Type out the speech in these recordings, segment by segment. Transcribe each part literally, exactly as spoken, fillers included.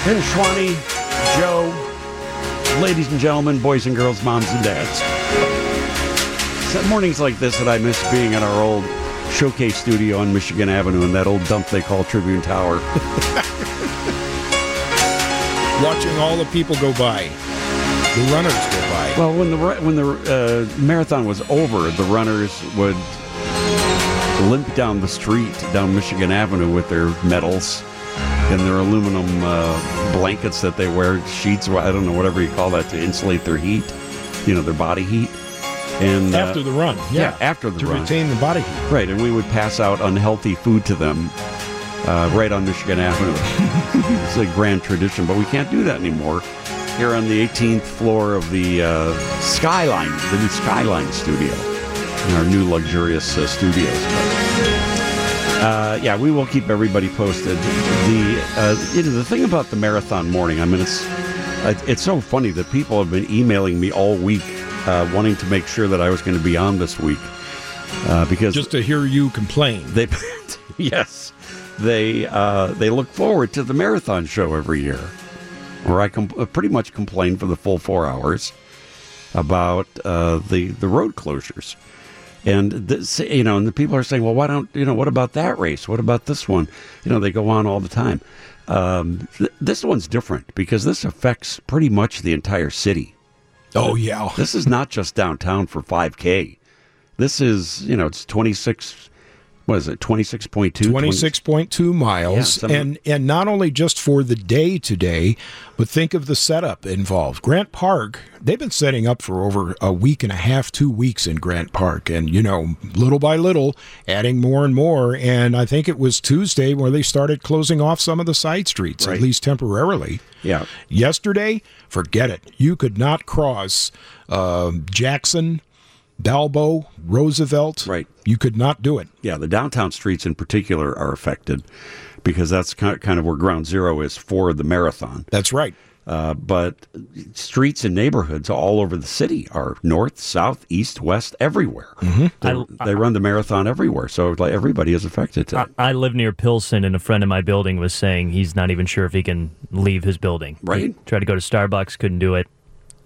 And Schwani, Joe, ladies and gentlemen, boys and girls, moms and dads. It's at mornings like this that I miss being in our old showcase studio on Michigan Avenue in that old dump they call Tribune Tower. Watching all the people go by. The runners go by. Well, when the when the uh, marathon was over, the runners would limp down the street, down Michigan Avenue with their medals and their aluminum uh, blankets that they wear, sheets, I don't know, whatever you call that, to insulate their heat, you know, their body heat. And After uh, the run. Yeah, yeah after the to run. To retain the body heat. Right, and we would pass out unhealthy food to them uh, right on Michigan Avenue. It's a grand tradition, but we can't do that anymore. Here on the eighteenth floor of the uh, Skyline, the new Skyline studio, in our new luxurious uh, studios. But, uh, yeah, we will keep everybody posted. The uh, you know, the thing about the marathon morning, I mean, it's uh, it's so funny that people have been emailing me all week, uh, wanting to make sure that I was going to be on this week, uh, because just to hear you complain. They, yes, they uh, they look forward to the marathon show every year, where I com- pretty much complain for the full four hours about uh, the the road closures. And this, you know, and the people are saying, well, why don't, you know, what about that race? What about this one? You know, they go on all the time. Um, th- this one's different because this affects pretty much the entire city. Oh, yeah. This is not just downtown for five K. This is, you know, it's twenty-six, what is it, twenty-six point two? twenty-six point two miles. Yeah, and, and not only just for the day today, but think of the setup involved. Grant Park, they've been setting up for over a week and a half, two weeks in Grant Park. And, you know, little by little, adding more and more. And I think it was Tuesday where they started closing off some of the side streets, right. At least temporarily. Yeah. Yesterday, forget it. You could not cross uh, Jackson, Balbo, Roosevelt. Right. You could not do it. Yeah, the downtown streets in particular are affected because that's kind of where ground zero is for the marathon. That's right. Uh, but streets and neighborhoods all over the city are north, south, east, west, everywhere. Mm-hmm. They run the marathon everywhere, so like, everybody is affected today. I, I live near Pilsen, and a friend in my building was saying he's not even sure if he can leave his building. Right. He tried to go to Starbucks, couldn't do it.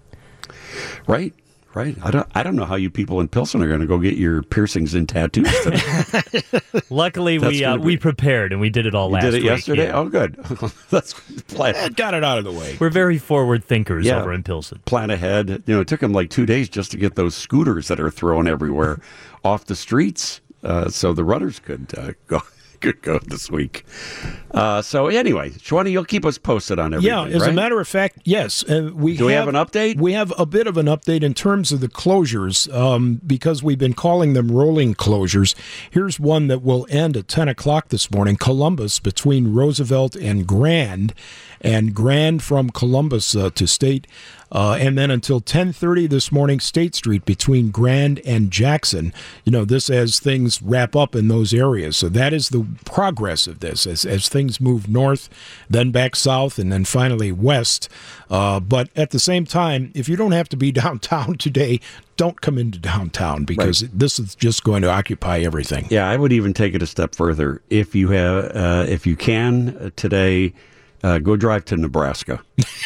Right. Right. I don't I don't know how you people in Pilsen are going to go get your piercings and tattoos today. Luckily, we uh, be... we prepared, and we did it all you last week. did it yesterday? Yeah. Oh, good. Let's plan. It got it out of the way. We're very forward thinkers yeah. over in Pilsen. Plan ahead. You know, it took them like two days just to get those scooters that are thrown everywhere off the streets uh, so the runners could uh, go. Could go this week. Uh, so anyway, Shwani, you'll keep us posted on everything. Yeah, as right? a matter of fact, yes. Uh, we Do have, we have an update? We have a bit of an update in terms of the closures um, because we've been calling them rolling closures. Here's one that will end at ten o'clock this morning. Columbus between Roosevelt and Grand, and Grand from Columbus uh, to State. Uh, and then until ten thirty this morning, State Street between Grand and Jackson. You know, this as things wrap up in those areas. So that is the progress of this as, as things move north, then back south, and then finally west. Uh, but at the same time, if you don't have to be downtown today, don't come into downtown because right. this is just going to occupy everything. Yeah, I would even take it a step further. If you have, uh, if you can uh, today, uh, go drive to Nebraska.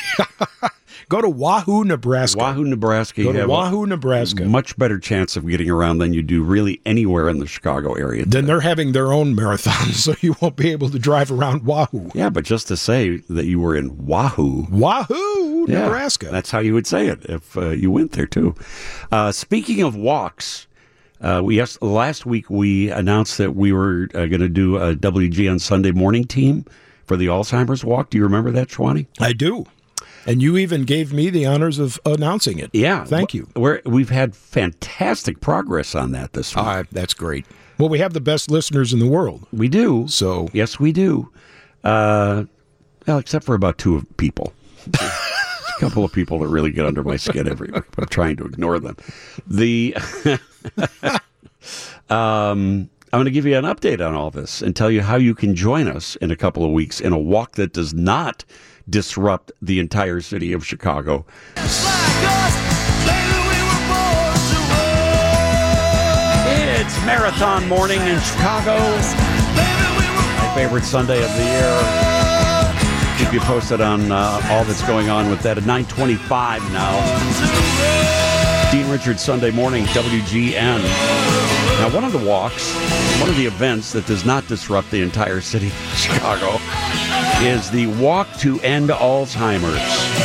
Go to Wahoo, Nebraska. Wahoo, Nebraska. Go you to have Wahoo, a Nebraska. Much better chance of getting around than you do really anywhere in the Chicago area. Then they're having their own marathon, so you won't be able to drive around Wahoo. Yeah, but just to say that you were in Wahoo. Wahoo, yeah, Nebraska. That's how you would say it if uh, you went there, too. Uh, speaking of walks, uh, we yes, last week we announced that we were uh, going to do a W G N Sunday morning team for the Alzheimer's Walk. Do you remember that, Shwani? I do. And you even gave me the honors of announcing it. Yeah. Thank you. We're, we've had fantastic progress on that this week. Uh, that's great. Well, we have the best listeners in the world. We do. So yes, we do. Uh, well, except for about two people. A couple of people that really get under my skin every week, but I'm trying to ignore them. The um, I'm going to give you an update on all this and tell you how you can join us in a couple of weeks in a walk that does not disrupt the entire city of Chicago. It's marathon morning in Chicago. My favorite Sunday of the year. keep you posted on uh, all that's going on with that at nine twenty-five now. Dean Richards, Sunday morning, W G N. Now, one of the walks, one of the events that does not disrupt the entire city of Chicago is the Walk to End Alzheimer's.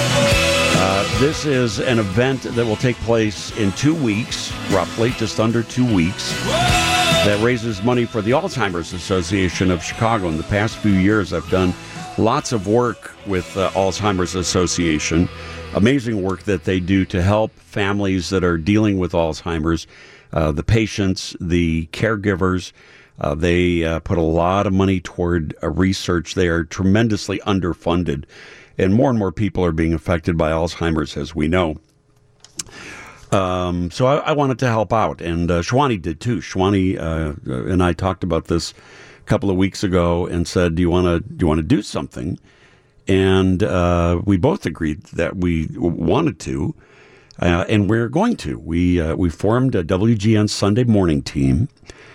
Uh, this is an event that will take place in two weeks, roughly, just under two weeks, that raises money for the Alzheimer's Association of Chicago. In the past few years, I've done lots of work with the Alzheimer's Association. Amazing work that they do to help families that are dealing with Alzheimer's, uh, the patients, the caregivers. Uh, they uh, put a lot of money toward uh, research. They are tremendously underfunded, and more and more people are being affected by Alzheimer's, as we know. Um, so I, I wanted to help out, and uh, Shwani did too. Shwani uh, and I talked about this a couple of weeks ago and said, "Do you want to do you want to do something?" And uh, we both agreed that we wanted to, uh, and we're going to. We uh, we formed a W G N Sunday morning team,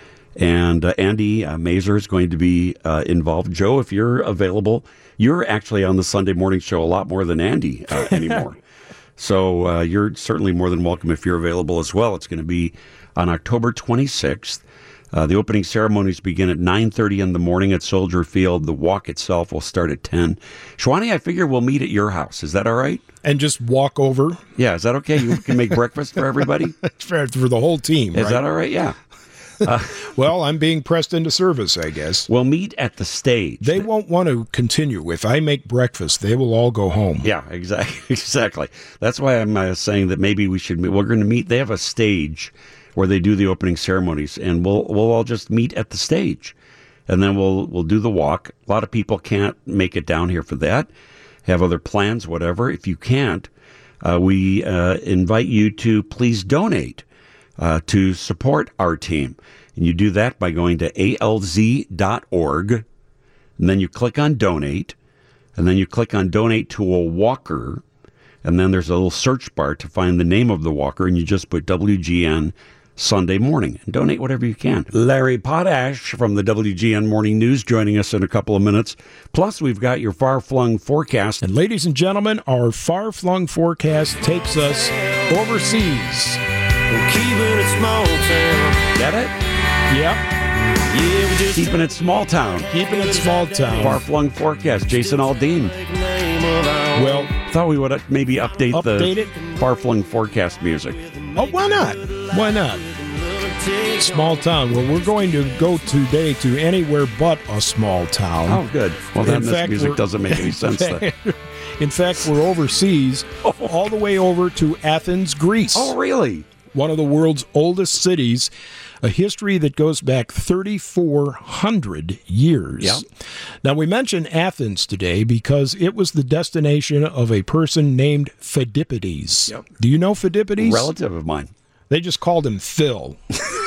and uh, Andy uh, Mazer is going to be uh, involved. Joe, if you're available, you're actually on the Sunday morning show a lot more than Andy uh, anymore. So uh, you're certainly more than welcome if you're available as well. It's going to be on October twenty-sixth. Uh, the opening ceremonies begin at nine thirty in the morning at Soldier Field. The walk itself will start at ten. Shwani, I figure we'll meet at your house. Is that all right? And just walk over? Yeah, is that okay? You can make breakfast for everybody? for, for the whole team, Is right? that all right? Yeah. Uh, well, I'm being pressed into service, I guess. We'll meet at the stage. They won't want to continue. If I make breakfast, they will all go home. Yeah, exactly. Exactly. That's why I'm uh, saying that maybe we should meet. We're going to meet. They have a stage where they do the opening ceremonies, and we'll we'll all just meet at the stage, and then we'll we'll do the walk. A lot of people can't make it down here for that, have other plans, whatever. If you can't, uh, we uh, invite you to please donate uh, to support our team, and you do that by going to A L Z dot org, and then you click on donate, and then you click on donate to a walker, and then there's a little search bar to find the name of the walker, and you just put W G N Sunday morning and donate whatever you can. Larry Potash from the W G N Morning News joining us in a couple of minutes. Plus, we've got your far-flung forecast. And ladies and gentlemen, our far-flung forecast takes us overseas. We're keeping it small town. Get it? Yep. Yeah, we just Keeping it small town. Keeping it small town. Far-flung forecast. Jason Aldean. Well, Thought we would uh, maybe update, Update the it? far-flung forecast music. oh, why not? Why not? Small town. Well, we're going to go today to anywhere but a small town. Oh, good. Well, then In this fact, music we're- doesn't make any sense then. In fact, we're overseas, all the way over to Athens, Greece. Oh, really? One of the world's oldest cities, a history that goes back thirty-four hundred years. Yep. Now, we mention Athens today because it was the destination of a person named Phidippides. Yep. Do you know Phidippides? Relative of mine. They just called him Phil.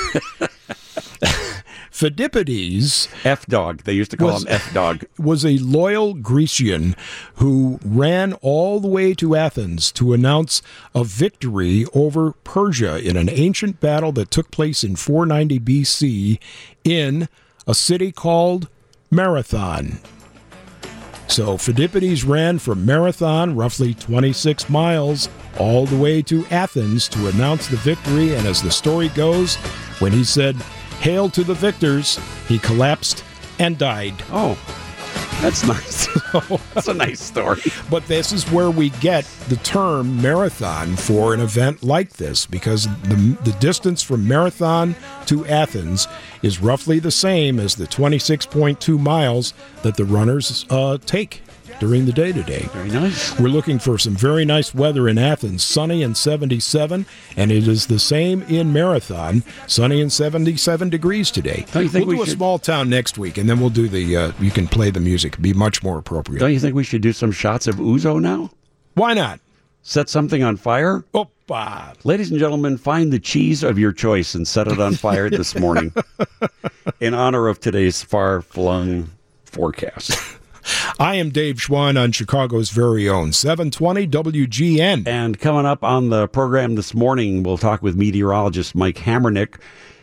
Phidippides F-Dog. They used to call Was- him F-Dog. was a loyal Grecian who ran all the way to Athens to announce a victory over Persia in an ancient battle that took place in four ninety B C in a city called Marathon. So Phidippides ran from Marathon, roughly twenty-six miles, all the way to Athens to announce the victory. And as the story goes, when he said, "Hail to the victors," he collapsed and died. Oh, that's nice. That's a nice story. But this is where we get the term marathon for an event like this, because the, the distance from Marathon to Athens is roughly the same as the twenty-six point two miles that the runners uh, take during the day today. Very nice. We're looking for some very nice weather in Athens, sunny and seventy-seven, and it is the same in Marathon, sunny and seventy-seven degrees today. Don't you think we'll we do should- a small town next week, and then we'll do the, uh, you can play the music, It'd be much more appropriate. Don't you think we should do some shots of ouzo now? Why not? Set something on fire? Opa! Ladies and gentlemen, find the cheese of your choice and set it on fire this morning in honor of today's far-flung forecast. I am Dave Schwan on Chicago's very own seven twenty W G N. And coming up on the program this morning, we'll talk with meteorologist Mike Hammernick.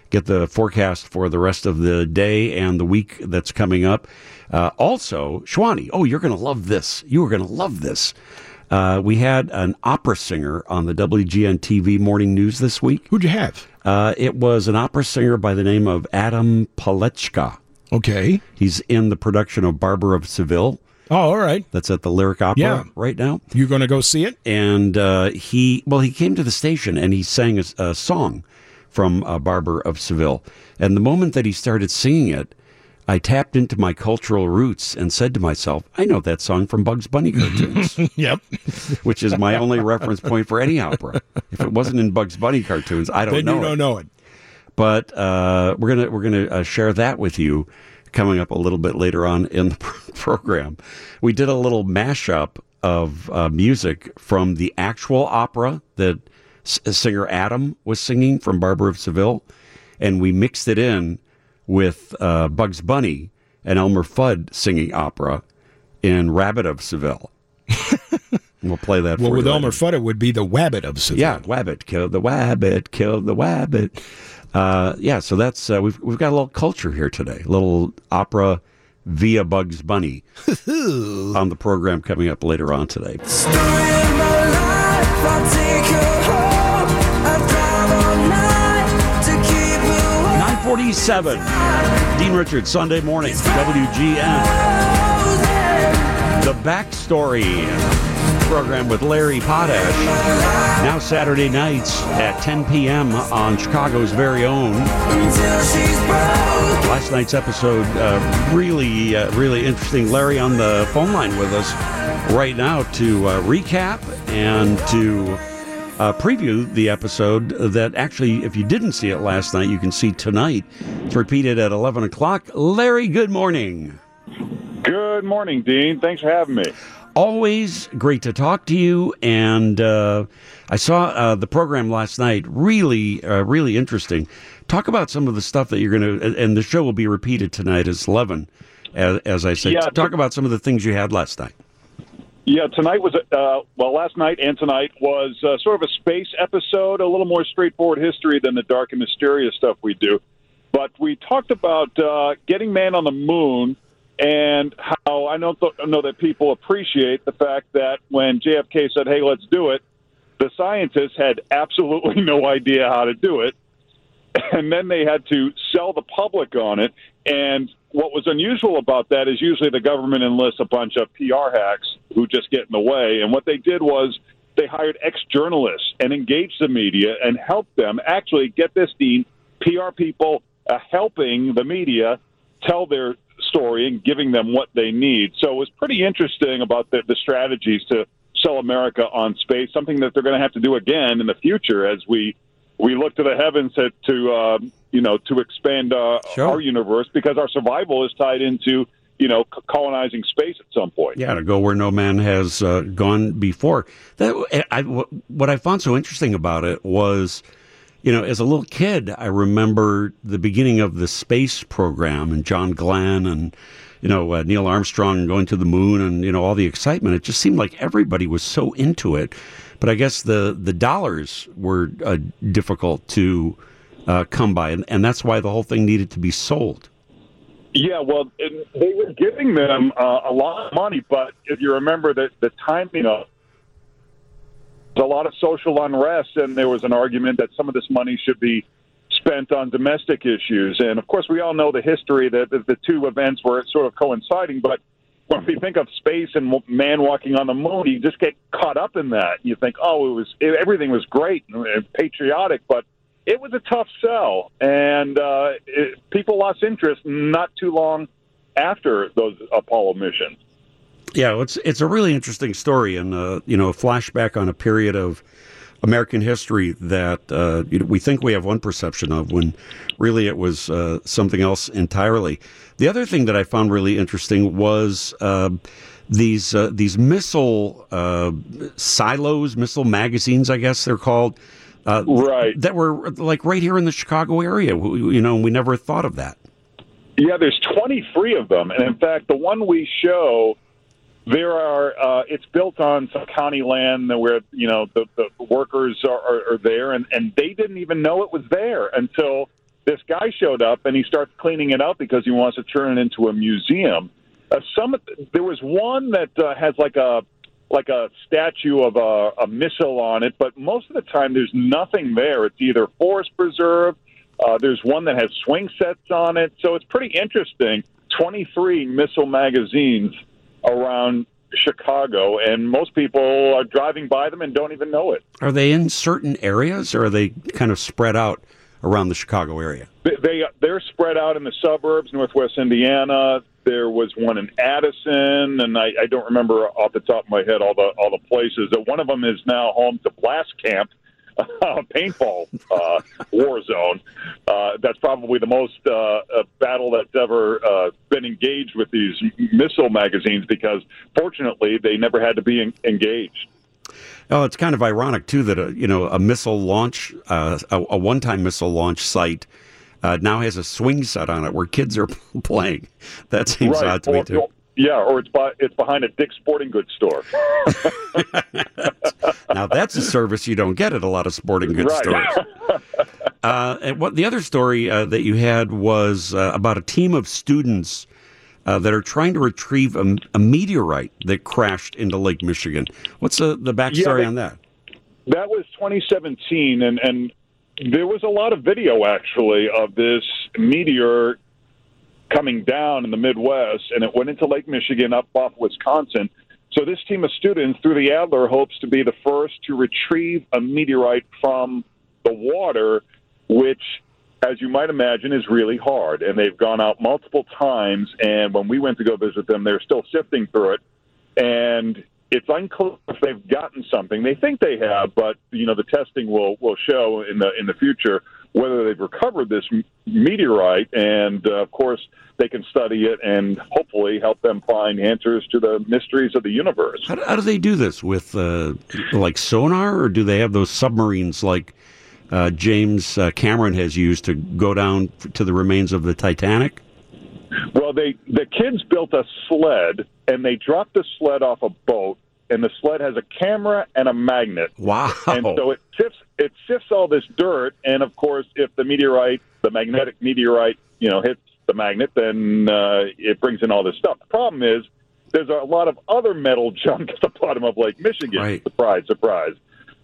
get the forecast for the rest of the day and the week that's coming up. Uh, also, Shwani, oh, you're going to love this. You are going to love this. Uh, we had an opera singer on the W G N T V Morning News this week. Who'd you have? Uh, it was an opera singer by the name of Adam Palechka. Okay. He's in the production of Barber of Seville. Oh, all right. That's at the Lyric Opera Yeah. right now. You going to go see it? And uh, he, well, he came to the station and he sang a, a song from uh, Barber of Seville. And the moment that he started singing it, I tapped into my cultural roots and said to myself, I know that song from Bugs Bunny cartoons, Yep. which is my only reference point for any opera. If it wasn't in Bugs Bunny cartoons, I don't Then know you it. don't know it. But uh, we're gonna we're gonna uh, share that with you coming up a little bit later on in the program. We did a little mashup of uh, music from the actual opera that S- singer Adam was singing from Barber of Seville, and we mixed it in with uh, Bugs Bunny and Elmer Fudd singing opera in Rabbit of Seville. We'll play that Well, for with you Elmer later. Fudd, it would be the Wabbit of Seville. Yeah, Wabbit killed the Wabbit, killed the Wabbit. Uh, yeah, so that's uh, we've we've got a little culture here today, a little opera via Bugs Bunny on the program coming up later on today. Story of my life, I'll take her home. I'll drive all night to keep her warm. nine forty-seven, Dean Richards, Sunday morning, W G N. The Backstory program with Larry Potash. Now Saturday nights at ten p.m. on Chicago's very own. Until she's broke. Last night's episode, uh, really, uh, really interesting. Larry on the phone line with us right now to uh, recap and to uh, preview the episode that actually, if you didn't see it last night, you can see tonight. It's repeated at eleven o'clock. Larry, good morning. Good morning, Dean. Thanks for having me. Always great to talk to you. And uh, I saw uh, the program last night. Really, uh, really interesting. Talk about some of the stuff that you're going to, and the show will be repeated tonight as eleven, as, as I said. Yeah, Talk about some of the things you had last night. Yeah, tonight was, uh, well, last night and tonight was uh, sort of a space episode, a little more straightforward history than the dark and mysterious stuff we do. But we talked about uh, getting man on the moon and how I don't th- know that people appreciate the fact that when J F K said, hey, let's do it, the scientists had absolutely no idea how to do it. And then they had to sell the public on it. And what was unusual about that is usually the government enlists a bunch of P R hacks who just get in the way. And what they did was they hired ex-journalists and engaged the media and helped them actually, get this, Dean, P R people uh, helping the media tell their story and giving them what they need. So it was pretty interesting about the, the strategies to sell America on space, something that they're going to have to do again in the future as we we look to the heavens to, to uh, you know, to expand uh, Sure. our universe, because our survival is tied into, you know, c- colonizing space at some point. Yeah, to go where no man has uh, gone before. That I, what I found so interesting about it was, you know, as a little kid, I remember the beginning of the space program and John Glenn and, you know, uh, Neil Armstrong going to the moon and, you know, all the excitement. It just seemed like everybody was so into it. But I guess the, the dollars were uh, difficult to uh, come by, and, and that's why the whole thing needed to be sold. Yeah, well, it, they were giving them uh, a lot of money, but if you remember that the timing of a lot of social unrest, and there was an argument that some of this money should be spent on domestic issues. And, of course, we all know the history that the, the two events were sort of coinciding, but when we think of space and man walking on the moon, you just get caught up in that. You think, oh, it was it, everything was great and patriotic, but it was a tough sell, and uh, it, people lost interest not too long after those Apollo missions. Yeah, it's it's a really interesting story, and uh, you know, a flashback on a period of American history that uh, you know, we think we have one perception of, when really it was uh, something else entirely. The other thing that I found really interesting was uh, these uh, these missile uh, silos, missile magazines, I guess they're called, uh, Right. that were like right here in the Chicago area. We- You know, we never thought of that. Yeah, there's twenty-three of them, and in fact, the one we show, there are. Uh, it's built on some county land where you know the, the workers are, are, are there, and, and they didn't even know it was there until this guy showed up and he starts cleaning it out because he wants to turn it into a museum. Uh, some there was one that uh, has like a like a statue of a, a missile on it, but most of the time there's nothing there. It's either forest preserve. Uh, there's one that has swing sets on it, so it's pretty interesting. twenty-three missile magazines around Chicago, and most people are driving by them and don't even know it. Are they in certain areas, or are they kind of spread out around the Chicago area? They, they they're spread out in the suburbs, Northwest Indiana. There was one in Addison, and I, I don't remember off the top of my head all the all the places. One of them is now home to Blast Camp, a paintball uh, war zone. Uh, that's probably the most uh, uh, battle that's ever uh, been engaged with these missile magazines, because fortunately they never had to be en- engaged. Oh, it's kind of ironic too that a you know a missile launch, uh, a, a one-time missile launch site, uh, now has a swing set on it where kids are playing. That seems right. odd to or, me too. Or, yeah, or it's by, it's behind a Dick's Sporting Goods store. Now that's a service you don't get at a lot of sporting goods Right. stores. Uh, and what the other story uh, that you had was uh, about a team of students uh, that are trying to retrieve a, a meteorite that crashed into Lake Michigan. What's the, the backstory Yeah, they- on that? That was twenty seventeen, and, and there was a lot of video, actually, of this meteor coming down in the Midwest, and it went into Lake Michigan up off Wisconsin. So this team of students, through the Adler, hopes to be the first to retrieve a meteorite from the water, which, as you might imagine, is really hard. And they've gone out multiple times, and when we went to go visit them, they're still sifting through it. And it's unclear if they've gotten something. They think they have, but you know the testing will, will show in the in the future whether they've recovered this meteorite. And uh, of course, they can study it and hopefully help them find answers to the mysteries of the universe. How, how do they do this? With uh, like sonar, or do they have those submarines like uh, James uh, Cameron has used to go down to the remains of the Titanic? Well, they the kids built a sled, and they dropped the sled off a boat, and the sled has a camera and a magnet. Wow! And so it sifts it sifts all this dirt, and of course, if the meteorite, the magnetic meteorite, you know, hits the magnet, then uh, it brings in all this stuff. The problem is there's a lot of other metal junk at the bottom of Lake Michigan. Right. Surprise, surprise.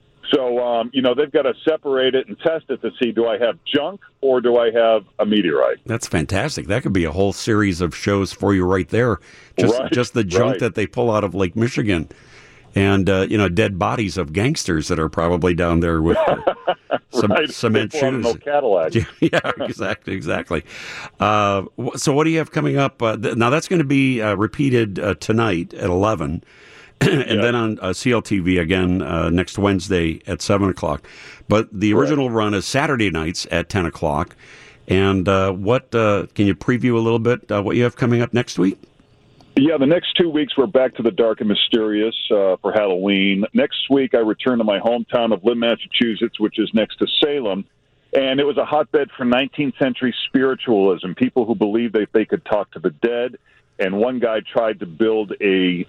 So, um, you know, they've got to separate it and test it to see, do I have junk or do I have a meteorite? That's fantastic. That could be a whole series of shows for you right there. Just Right, just the junk right. that they pull out of Lake Michigan. And, uh, you know, dead bodies of gangsters that are probably down there with uh, some Right. cement People on shoes. no Cadillac. Yeah, exactly, exactly. Uh, wh- so what do you have coming up? Uh, th- now, that's going to be uh, repeated uh, tonight at eleven. and Yeah. then on uh, C L T V again uh, next Wednesday at seven o'clock. But the original run is Saturday nights at ten o'clock. And uh, what uh, can you preview a little bit uh, what you have coming up next week? Yeah, the next two weeks we're back to the dark and mysterious uh, for Halloween. Next week I return to my hometown of Lynn, Massachusetts, which is next to Salem. And it was a hotbed for nineteenth century spiritualism, people who believed that they could talk to the dead. And one guy tried to build a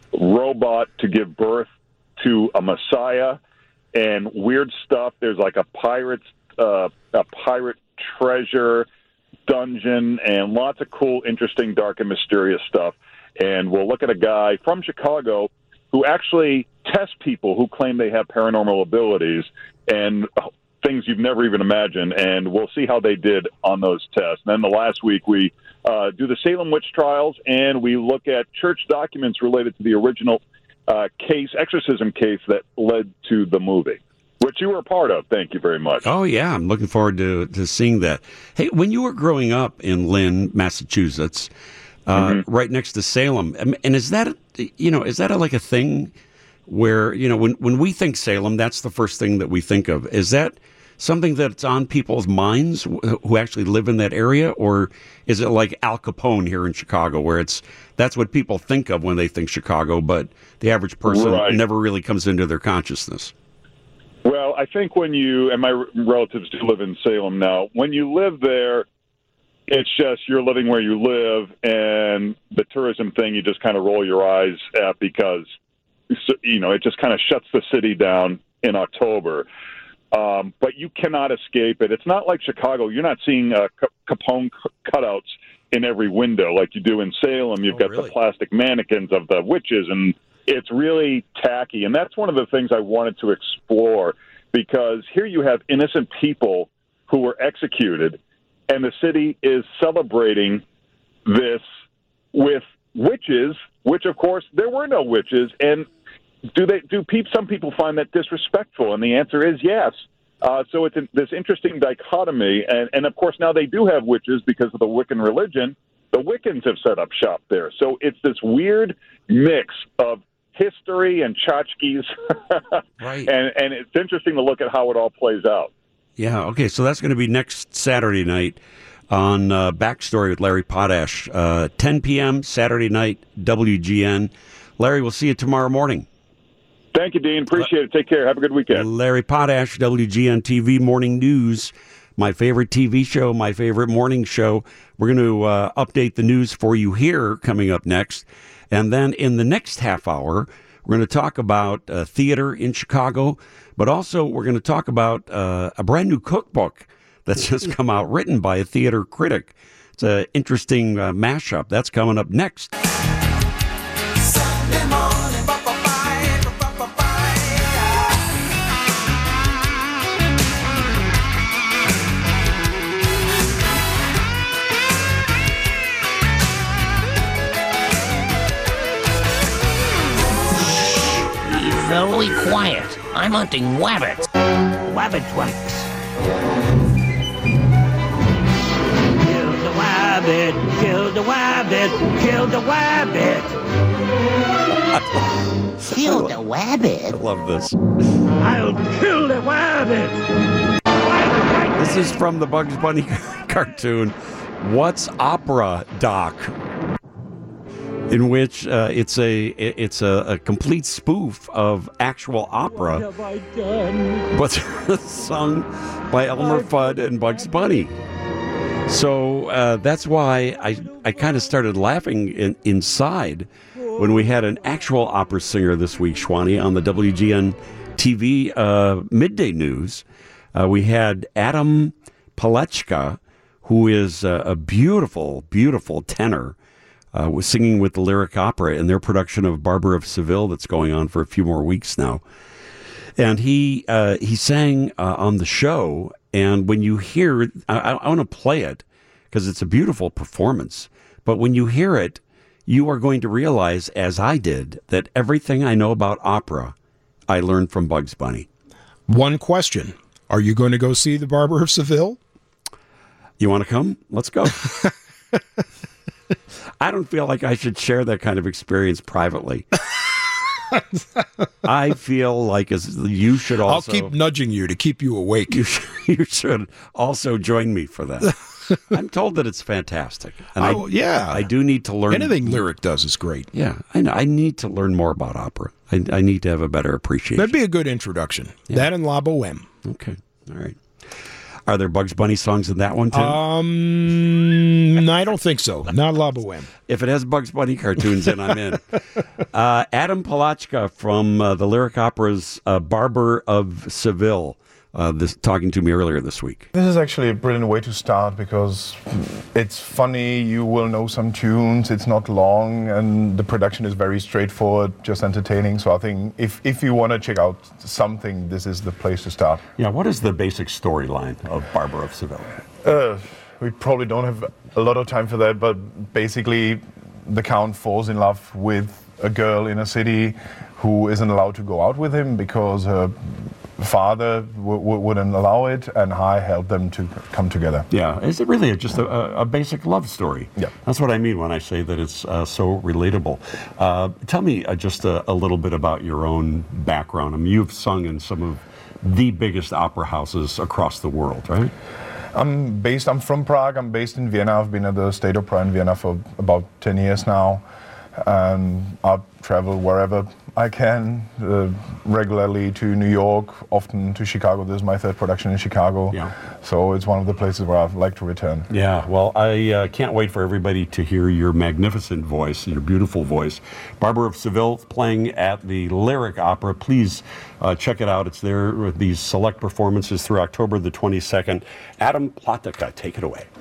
robot to give birth to a messiah, and weird stuff. There's like a pirate's uh, a pirate treasure dungeon, and lots of cool, interesting, dark and mysterious stuff. And we'll look at a guy from Chicago who actually tests people who claim they have paranormal abilities and things you've never even imagined, and we'll see how they did on those tests. And then the last week we uh, do the Salem witch trials, and we look at church documents related to the original uh, case, exorcism case that led to the movie, which you were a part of. Thank you very much. Oh, yeah. I'm looking forward to, to seeing that. Hey, when you were growing up in Lynn, Massachusetts, uh, Mm-hmm. right next to Salem, um, and is that, you know, is that a, like a thing where, you know, when, when we think Salem, that's the first thing that we think of. Is that something that's on people's minds who actually live in that area? Or is it like Al Capone here in Chicago, where it's that's what people think of when they think Chicago, but the average person Right. never really comes into their consciousness? Well, I think when you, and my relatives do live in Salem now, when you live there, it's just you're living where you live, and the tourism thing you just kind of roll your eyes at because, you know, it just kind of shuts the city down in October. Um, but you cannot escape it. It's not like Chicago. You're not seeing uh, Capone cutouts in every window like you do in Salem. You've Oh, got really? the plastic mannequins of the witches, and it's really tacky. And that's one of the things I wanted to explore, because here you have innocent people who were executed, and the city is celebrating this with witches, which, of course, there were no witches. And do they? Do people? Some people find that disrespectful, and the answer is yes. Uh, so it's a, this interesting dichotomy, and, and of course now they do have witches because of the Wiccan religion. The Wiccans have set up shop there, so it's this weird mix of history and tchotchkes, Right. and and it's interesting to look at how it all plays out. Yeah, okay, so that's going to be next Saturday night on uh, Backstory with Larry Potash, uh, ten p.m. Saturday night, W G N. Larry, we'll see you tomorrow morning. Thank you, Dean. Appreciate it. Take care. Have a good weekend. Larry Potash, W G N T V Morning News, my favorite T V show, my favorite morning show. We're going to uh, update the news for you here coming up next. And then in the next half hour, we're going to talk about uh, theater in Chicago, but also we're going to talk about uh, a brand new cookbook that's just come out, written by a theater critic. It's an interesting uh, mashup. That's coming up next. Sunday morning, ba ba ba ba ba ba. Be very quiet. I'm hunting wabbits. Wabbit twanks. Kill the wabbit, kill the wabbit, kill the wabbit. Kill the I wabbit? love this. I'll kill the wabbit. This is from the Bugs Bunny cartoon, What's Opera, Doc? In which uh, it's a it's a, a complete spoof of actual opera, Have I done? but sung by Elmer Fudd and Bugs Bunny. So uh, that's why I I kind of started laughing in, inside when we had an actual opera singer this week, Schwani, on the W G N T V uh, midday news. Uh, we had Adam Palechka, who is uh, a beautiful, beautiful tenor. Uh, was singing with the Lyric Opera in their production of Barber of Seville that's going on for a few more weeks now. And he uh, he sang uh, on the show, and when you hear, I, I want to play it because it's a beautiful performance, but when you hear it, you are going to realize, as I did, that everything I know about opera, I learned from Bugs Bunny. One question. Are you going to go see The Barber of Seville? You want to come? Let's go. I don't feel like I should share that kind of experience privately. I feel like as you should also. I'll keep nudging you to keep you awake. You should, you should also join me for that. I'm told that it's fantastic. And Oh, yeah. I do need to learn. Anything Lyric does is great. Yeah, I know. I need to learn more about opera. I, I need to have a better appreciation. That'd be a good introduction. That and La Boheme. Okay, all right. Are there Bugs Bunny songs in that one too? Um, I don't think so. Not La Boheme. If it has Bugs Bunny cartoons in, I'm in. Uh, Adam Palachka from uh, the Lyric Opera's uh, Barber of Seville, uh, this, talking to me earlier this week. This is actually a brilliant way to start because it's funny, you will know some tunes, it's not long, and the production is very straightforward, just entertaining. So I think if, if you want to check out something, this is the place to start. Yeah, what is the basic storyline of Barber of Seville? Uh, we probably don't have a lot of time for that, but basically the Count falls in love with a girl in a city who isn't allowed to go out with him because her father w- w- wouldn't allow it, and I helped them to come together. Yeah, is it really just a, a basic love story? Yeah. That's what I mean when I say that it's uh, so relatable. Uh, tell me uh, just a, a little bit about your own background. I mean, you've sung in some of the biggest opera houses across the world, right? I'm based, I'm from Prague, I'm based in Vienna. I've been at the State Opera in Vienna for about ten years now. and I travel wherever I can, uh, regularly to New York, often to Chicago. This is my third production in Chicago. Yeah. So it's one of the places where I'd like to return. Yeah, well, I uh, can't wait for everybody to hear your magnificent voice, your beautiful voice. Barbara of Seville playing at the Lyric Opera. Please uh, check it out. It's there with these select performances through October the twenty-second. Adam Platica, take it away.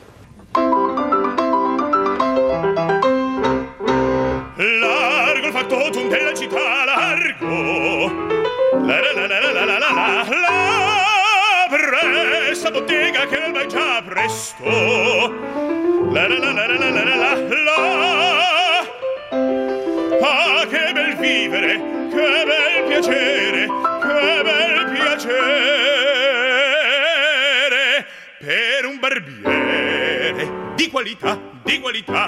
Largo il factotum della città, largo. La la la la la la la la la. Presta bottega che va già presto. La la la la la la la la la. Ah, che bel vivere, che bel piacere, che bel piacere per un barbiere di qualità, di qualità.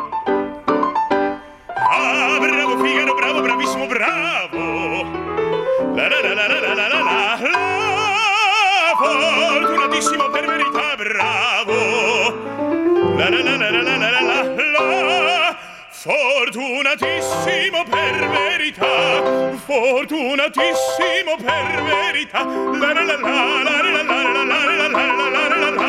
Ah, bravo Figaro, bravo, bravissimo, bravo. La la la la la la la la la la. Fortunatissimo per verità, bravo. La la la la la la la la la la. Fortunatissimo per verità. Fortunatissimo per verità. La la la la la la la la la la la la la la.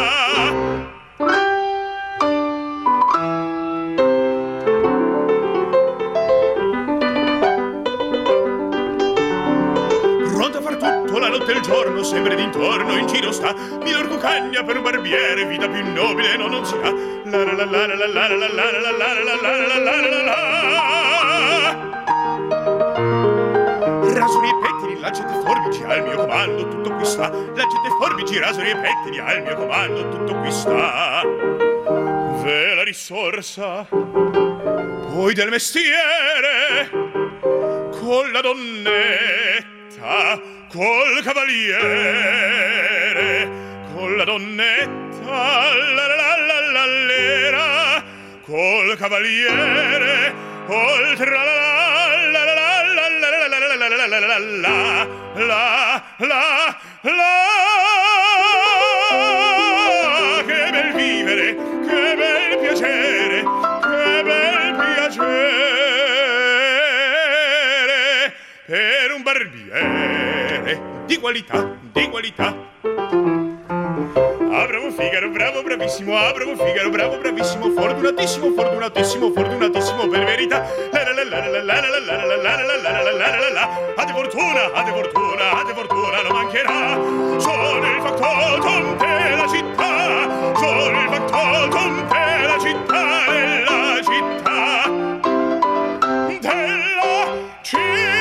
La notte e il giorno sempre d'intorno in giro sta Milor Cucagna per un barbiere vita più nobile no, non si ha la la la la la la la la la la la la la la la. Rasuri e pettini, lancette e forbici al mio comando tutto qui sta lancette e forbici, rasuri e pettini al mio comando tutto qui sta. Ve la risorsa poi del mestiere con la donnetta col cavaliere, con la donnetta, la la la la la lera, col cavaliere, oltre la la la la la la la la la la la la la la la. Che bel vivere, che bel piacere, che bel piacere per un barbiere di qualità, di qualità. Ah, bravo Figaro, bravo, bravissimo, ah, bravo Figaro, bravo, bravissimo, fortunatissimo, fortunatissimo, fortunatissimo per verità. La la la la la la la la la la la la la la la. A te fortuna, a te fortuna, a te fortuna non mancherà. Sono il factotum della città, sono il factotum della città, della città, della città.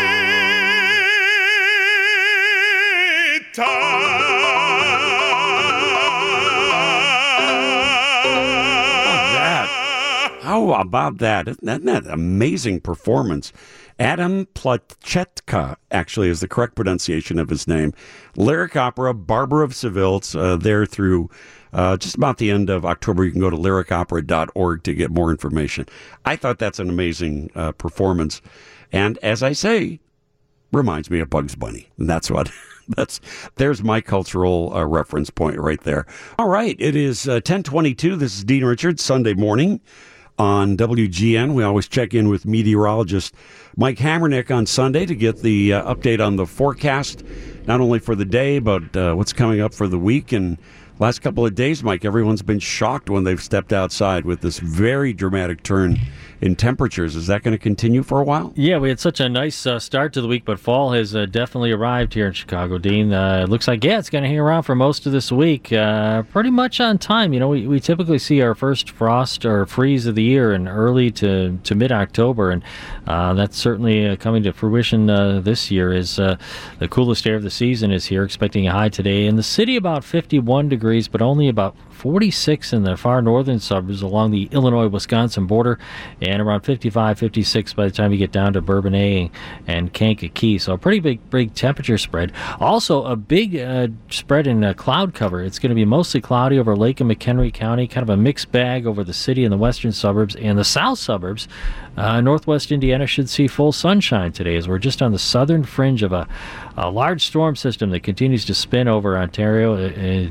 How about that? Isn't that an amazing performance? Adam Placetka, actually, is the correct pronunciation of his name. Lyric Opera, Barbara of Seville. It's uh, there through uh, just about the end of October. You can go to lyric opera dot org to get more information. I thought that's an amazing uh, performance. And as I say, reminds me of Bugs Bunny. And that's what... That's there's my cultural uh, reference point right there. All right, it is uh, ten twenty-two. This is Dean Richards, Sunday morning on W G N. We always check in with meteorologist Mike Hammernick on Sunday to get the uh, update on the forecast, not only for the day, but uh, what's coming up for the week. And last couple of days, Mike, everyone's been shocked when they've stepped outside with this very dramatic turn in temperatures. Is that going to continue for a while? Yeah, we had such a nice uh, start to the week, but fall has uh, definitely arrived here in Chicago, Dean. Uh, it looks like, yeah, it's going to hang around for most of this week. Uh, pretty much on time. You know, we, we typically see our first frost or freeze of the year in early to, to mid-October, and uh, that's certainly uh, coming to fruition uh, this year. Is uh, the coolest day of the season is here, expecting a high today. In the city, about fifty-one degrees, but only about forty-six in the far northern suburbs along the Illinois-Wisconsin border, and around fifty-five, fifty-six by the time you get down to Bourbonnais and Kankakee. So a pretty big, big temperature spread. Also, a big uh, spread in uh, cloud cover. It's going to be mostly cloudy over Lake and McHenry County, kind of a mixed bag over the city and the western suburbs. And the south suburbs, uh, northwest Indiana should see full sunshine today, as we're just on the southern fringe of a, a large storm system that continues to spin over Ontario. It's the same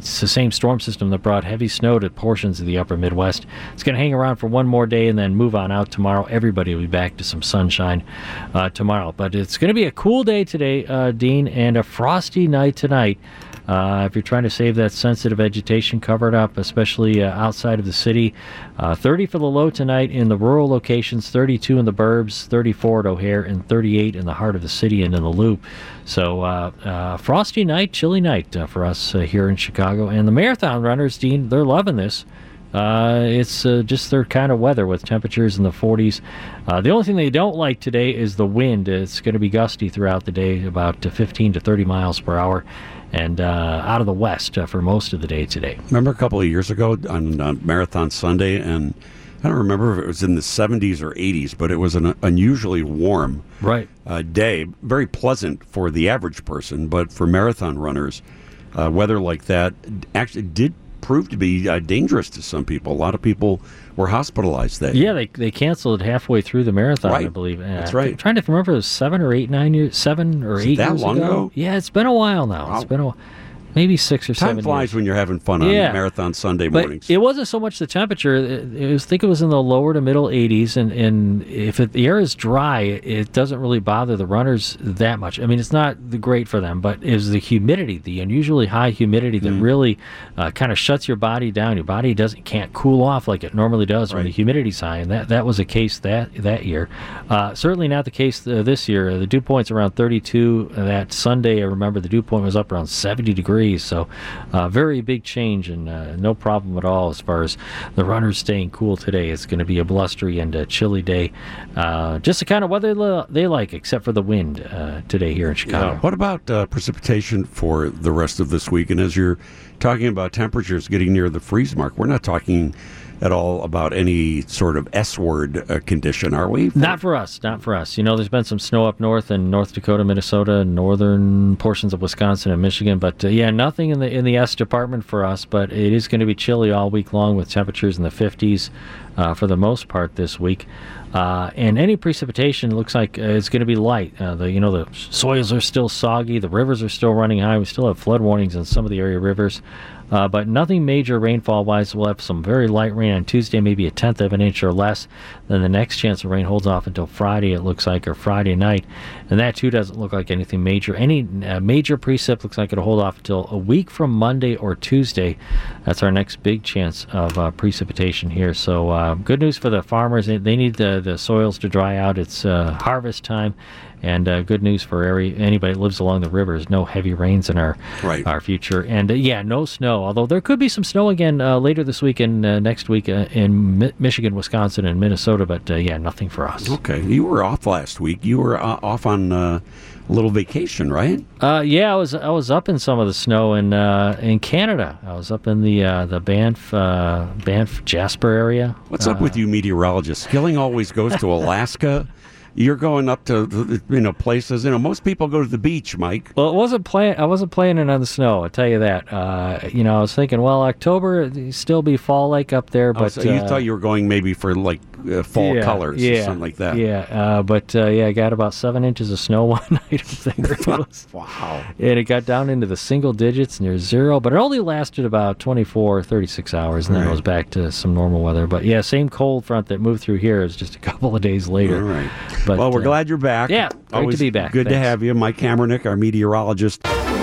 same storm system that brought heavy snow to portions of the upper Midwest. It's going to hang around for one more day and then move on out tomorrow. Everybody will be back to some sunshine uh, tomorrow. But it's going to be a cool day today, uh, Dean, and a frosty night tonight. Uh, if you're trying to save that sensitive vegetation, cover it up, especially uh, outside of the city. Uh, thirty for the low tonight in the rural locations, thirty-two in the burbs, thirty-four at O'Hare, and thirty-eight in the heart of the city and in the Loop. So uh, uh, frosty night, chilly night uh, for us uh, here in Chicago. And the marathon runners, Dean, they're loving this. Uh, it's uh, just their kind of weather with temperatures in the forties. Uh, the only thing they don't like today is the wind. It's going to be gusty throughout the day, about uh, fifteen to thirty miles per hour, and uh, out of the west uh, for most of the day today. Remember a couple of years ago on uh, Marathon Sunday, and I don't remember if it was in the seventies or eighties, but it was an unusually warm right. uh, day, very pleasant for the average person, but for marathon runners, uh, weather like that actually did prove to be uh, dangerous to some people. A lot of people were hospitalized that Yeah, year. they they canceled it halfway through the marathon, Right. I believe. Uh, That's right. I'm trying to remember, it was seven or eight, nine years, seven or Is eight it that years long ago? Yeah, it's been a while now. Wow. It's been a maybe six or Time seven flies years. when you're having fun on Yeah. Marathon Sunday But mornings. it wasn't so much the temperature. It, it was, I think it was in the lower to middle eighties, and, and if it, the air is dry, it doesn't really bother the runners that much. I mean, it's not the great for them, but it was the humidity, the unusually high humidity that Mm. really uh, kind of shuts your body down. Your body doesn't can't cool off like it normally does when Right. the humidity's high, and that, that was a case that that year. Uh, certainly not the case uh, this year. Uh, the dew point's around thirty-two. Uh, that Sunday, I remember the dew point was up around seventy degrees, so uh, very big change, and uh, no problem at all as far as the runners staying cool today. It's going to be a blustery and a chilly day. Uh, just the kind of weather li- they like, except for the wind uh, today here in Chicago. Yeah. What about uh, precipitation for the rest of this week? And as you're talking about temperatures getting near the freeze mark, we're not talking at all about any sort of S-word uh, condition, are we? Not for us, not for us. You know, there's been some snow up north in North Dakota, Minnesota, northern portions of Wisconsin and Michigan, but uh, yeah, nothing in the in the S department for us. But it is going to be chilly all week long with temperatures in the fifties uh, for the most part this week. Uh, and any precipitation looks like uh, it's going to be light. Uh, the you know the soils are still soggy, the rivers are still running high. We still have flood warnings in some of the area rivers. Uh, but nothing major rainfall-wise. We'll have some very light rain on Tuesday, maybe a tenth of an inch or less. Then the next chance of rain holds off until Friday, it looks like, or Friday night. And that, too, doesn't look like anything major. Any uh, major precip looks like it'll hold off until a week from Monday or Tuesday. That's our next big chance of uh, precipitation here. So uh, good news for the farmers. They, they need the, the soils to dry out. It's uh, harvest time. And uh, good news for every, anybody that lives along the rivers. No heavy rains in our Right. our future. And uh, yeah, no snow. Although there could be some snow again uh, later this week and uh, next week uh, in Mi- Michigan, Wisconsin, and Minnesota. But uh, yeah, nothing for us. Okay. You were off last week. You were uh, off on uh, a little vacation, right? Uh, yeah, I was I was up in some of the snow in uh, in Canada. I was up in the uh, the Banff uh, Banff Jasper area. What's up with you meteorologists? Skilling always goes to Alaska. You're going up to, you know, places. You know, most people go to the beach, Mike. Well, it wasn't plan- I wasn't planning on the snow. I'll tell you that. Uh, you know, I was thinking, well, October it'd still be fall like up there, Oh, but so you uh, thought you were going maybe for like uh, fall yeah, colors yeah, or something like that. Yeah, uh, but uh, yeah, I got about seven inches of snow one night up there. It was- Wow. and it got down into the single digits near zero, but it only lasted about twenty-four, thirty-six hours, and then Right. it was back to some normal weather. But yeah, same cold front that moved through here is just a couple of days later. All right. But, Well, we're uh, glad you're back. yeah, great to Always be back. Good to Thanks. have you. Mike Kamernick, our meteorologist.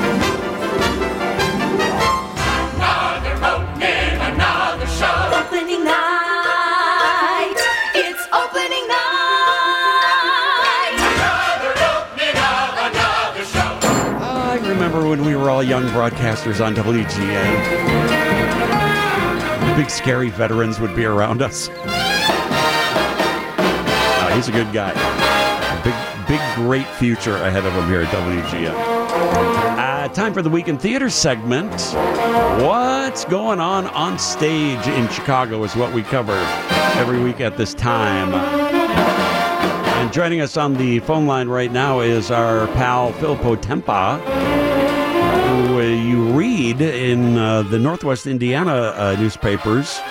Opening night. It's opening night. I remember when we were all young broadcasters on W G A. Big scary veterans would be around us. Uh, he's a good guy. A big, big, great future ahead of him here at W G A. Uh, time for the Week in Theater segment. What's going on on stage in Chicago is what we cover every week at this time. And joining us on the phone line right now is our pal Phil Potempa, who uh, you read in uh, the Northwest Indiana uh, newspapers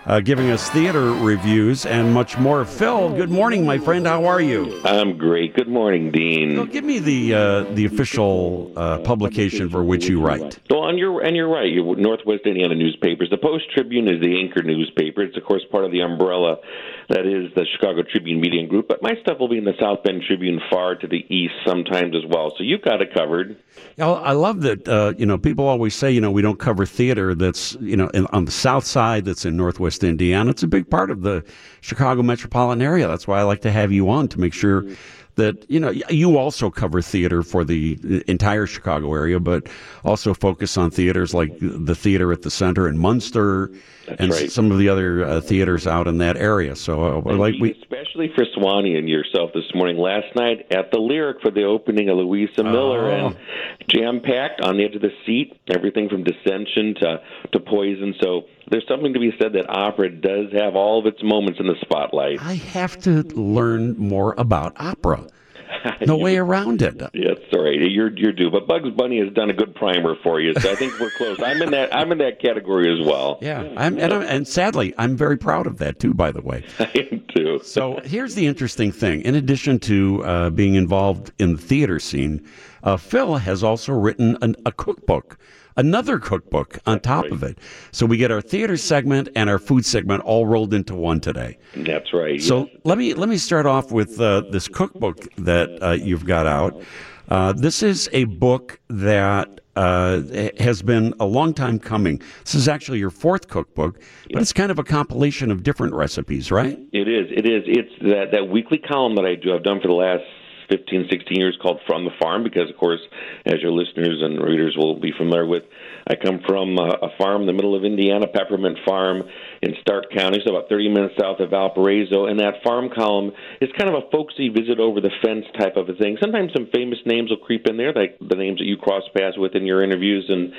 uh, giving us theater reviews and much more. Phil, good morning, my friend. How are you? I'm great. Good morning, Dean. Phil, give me the uh, the official uh, publication for which you write. Well, and you're and you're right. You Northwest Indiana newspapers. The Post Tribune is the anchor newspaper. It's of course part of the umbrella that is the Chicago Tribune Media Group. But my stuff will be in the South Bend Tribune, far to the east, sometimes as well. So you've got it covered. Yeah, I love that. Uh, you know, people always say, you know, we don't cover theater that's, you know, in, on the south side that's in Northwest Indiana. It's a big part of the Chicago metropolitan area. That's why I like to have you on, to make sure that, you know, you also cover theater for the entire Chicago area, but also focus on theaters like the theater at the center in Munster. That's and right. some of the other uh, theaters out in that area. So, uh, like we, especially for Swanee and yourself this morning, last night at the Lyric for the opening of Louisa Miller, Oh. and jam-packed on the edge of the seat, everything from Dissension to, to Poison. So there's something to be said that opera does have all of its moments in the spotlight. I have to learn more about opera. No way around it. Yes, sorry, you're you're due. But Bugs Bunny has done a good primer for you, so I think we're close. I'm in that I'm in that category as well. Yeah, I'm, and, I'm, and sadly, I'm very proud of that too. By the way, I am too. So here's the interesting thing: in addition to uh, being involved in the theater scene, uh, Phil has also written an, a cookbook. Another cookbook on top of it. So we get our theater segment and our food segment all rolled into one today. That's right. So yes. let me let me start off with uh, this cookbook that uh, you've got out. Uh, this is a book that uh, has been a long time coming. This is actually your fourth cookbook, but it's kind of a compilation of different recipes, right? It is. It is. It's that, that weekly column that I do. I've done for the last fifteen, sixteen years called From the Farm because, of course, as your listeners and readers will be familiar with, I come from a, a farm in the middle of Indiana, Peppermint Farm in Stark County, so about thirty minutes south of Valparaiso. And that farm column is kind of a folksy visit over the fence type of a thing. Sometimes some famous names will creep in there, like the names that you cross paths with in your interviews. And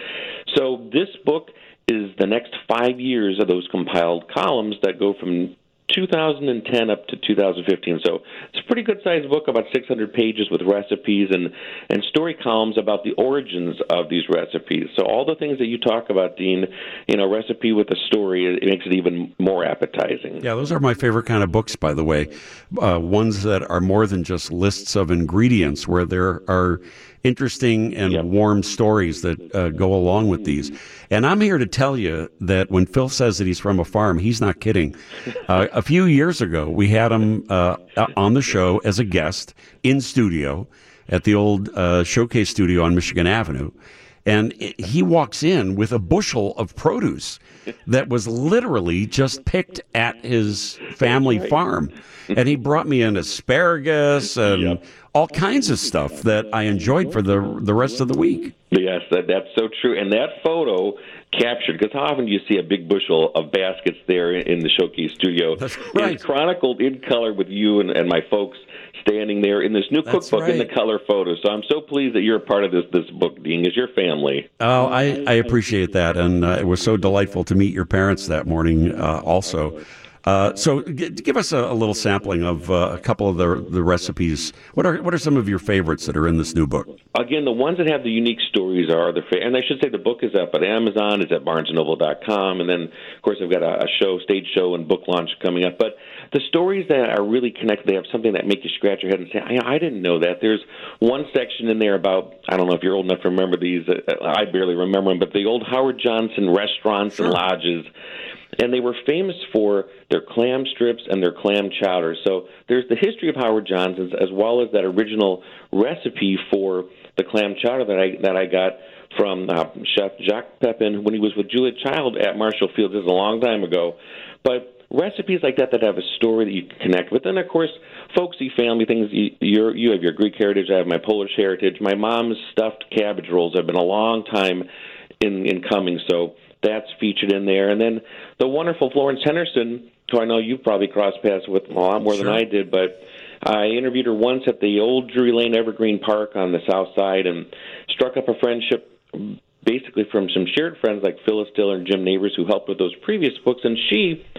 so this book is the next five years of those compiled columns that go from two thousand ten up to two thousand fifteen. So it's a pretty good-sized book, about six hundred pages with recipes and, and story columns about the origins of these recipes. So all the things that you talk about, Dean, you know, recipe with a story, it makes it even more appetizing. Yeah, those are my favorite kind of books, by the way. Uh, ones that are more than just lists of ingredients, where there are interesting and Yep. warm stories that uh, go along with these. And I'm here to tell you that when Phil says that he's from a farm, he's not kidding. Uh, a few years ago, we had him uh, on the show as a guest in studio at the old uh, Showcase studio on Michigan Avenue. And he walks in with a bushel of produce that was literally just picked at his family farm. And he brought me in asparagus and Yep. all kinds of stuff that I enjoyed for the the rest of the week. Yes, that, that's so true. And that photo captured, because how often do you see a big bushel of baskets there in the Showcase studio? That's right. It's chronicled in color with you and, and my folks standing there in this new That's cookbook in the right. color photo. So I'm so pleased that you're a part of this this book, Dean, as your family. Oh, I, I appreciate that. And uh, it was so delightful to meet your parents that morning uh, also. Uh, so g- give us a, a little sampling of uh, a couple of the the recipes. What are what are some of your favorites that are in this new book? Again, the ones that have the unique stories are the fa- and I should say the book is up at Amazon, it's at barnes and noble dot com, and then of course I've got a, a show, stage show, and book launch coming up. But the stories that are really connected, they have something that make you scratch your head and say, I, I didn't know that. There's one section in there about, I don't know if you're old enough to remember these, uh, I barely remember them, but the old Howard Johnson restaurants Sure. and lodges. And they were famous for their clam strips and their clam chowder. So there's the history of Howard Johnson's as well as that original recipe for the clam chowder that I that I got from uh, Chef Jacques Pepin when he was with Julia Child at Marshall Field. This is a long time ago. But recipes like that that have a story that you can connect with. And, of course, folksy family things. You, you're, you have your Greek heritage. I have my Polish heritage. My mom's stuffed cabbage rolls have been a long time in, in coming. So that's featured in there. And then the wonderful Florence Henderson, who I know you've probably crossed paths with a lot more Sure. than I did, but I interviewed her once at the old Drury Lane Evergreen Park on the south side and struck up a friendship basically from some shared friends like Phyllis Diller and Jim Neighbors who helped with those previous books. And she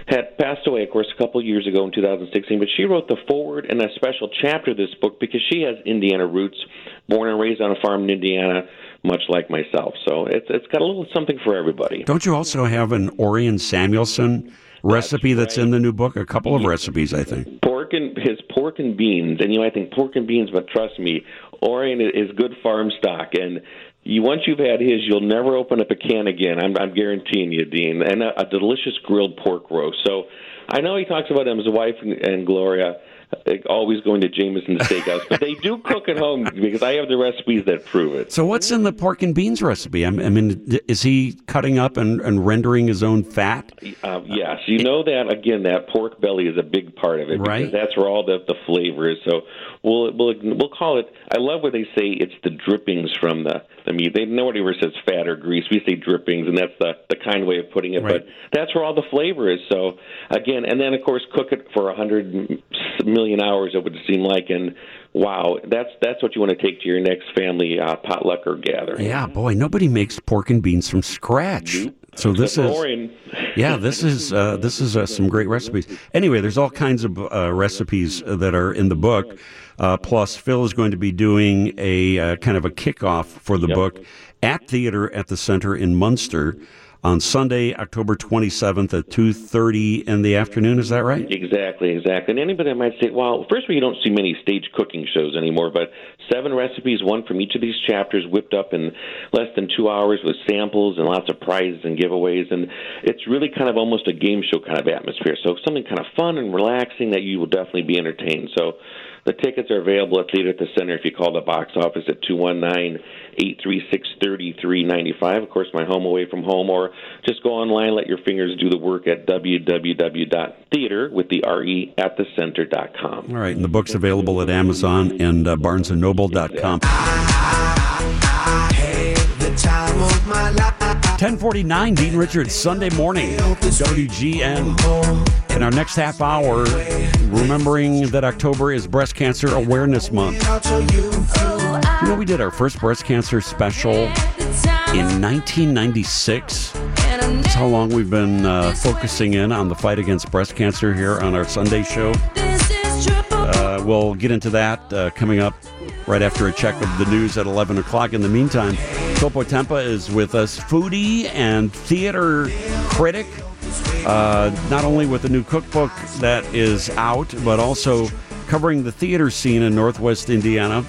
had passed away, of course, a couple of years ago in two thousand sixteen, but she wrote the foreword and a special chapter of this book because she has Indiana roots, born and raised on a farm in Indiana, much like myself. So it's it's got a little something for everybody. Don't you also have an Orion Samuelson recipe that's, that's right. in the new book? A couple of recipes, I think. Pork and his pork and beans, and you know, I think pork and beans, but trust me, Orion is good farm stock, and you once you've had his, you'll never open up a can again. I'm, I'm guaranteeing you, Dean. And a, a delicious grilled pork roast. So I know he talks about him as a wife and, and Gloria. Always going to Jameson's Steakhouse, but they do cook at home because I have the recipes that prove it. So what's in the pork and beans recipe? I mean, is he cutting up and, and rendering his own fat? Uh, yes. You know that, again, that pork belly is a big part of it. Right. Because that's where all the, the flavor is. So we'll, we'll we'll call it, I love when they say it's the drippings from the, the meat. They, nobody ever says fat or grease. We say drippings, and that's the, the kind way of putting it. Right. But that's where all the flavor is. So, again, and then, of course, cook it for one hundred million hours, it would seem like, and wow, that's that's what you want to take to your next family uh, potluck or gathering. Yeah, boy, nobody makes pork and beans from scratch. Nope. So this is, Orion. yeah, this is uh, this is uh, some great recipes. Anyway, there's all kinds of uh, recipes that are in the book. Uh, plus, Phil is going to be doing a uh, kind of a kickoff for the Yep. book at Theater at the Center in Munster on Sunday, October twenty-seventh at two thirty in the afternoon. Is that right? Exactly, exactly. And anybody might say, well, first of all, you don't see many stage cooking shows anymore, but seven recipes, one from each of these chapters, whipped up in less than two hours with samples and lots of prizes and giveaways. And it's really kind of almost a game show kind of atmosphere. So something kind of fun and relaxing that you will definitely be entertained. So the tickets are available at Theater at the Center if you call the box office at two one nine, eight three six, three three nine five. Of course, my home away from home, or just go online, let your fingers do the work at w w w dot theater with the R E at the center dot com. All right, and the book's available at Amazon and uh, barnes and noble dot com. ten forty-nine, Dean Richards, Sunday morning, W G N. In our next half hour, remembering that October is Breast Cancer Awareness Month. You know, we did our first breast cancer special in nineteen ninety-six. That's how long we've been uh, focusing in on the fight against breast cancer here on our Sunday show. Uh, we'll get into that uh, coming up right after a check of the news at eleven o'clock. In the meantime, Phil Potempa is with us, foodie and theater critic, uh, not only with a new cookbook that is out, but also covering the theater scene in Northwest Indiana.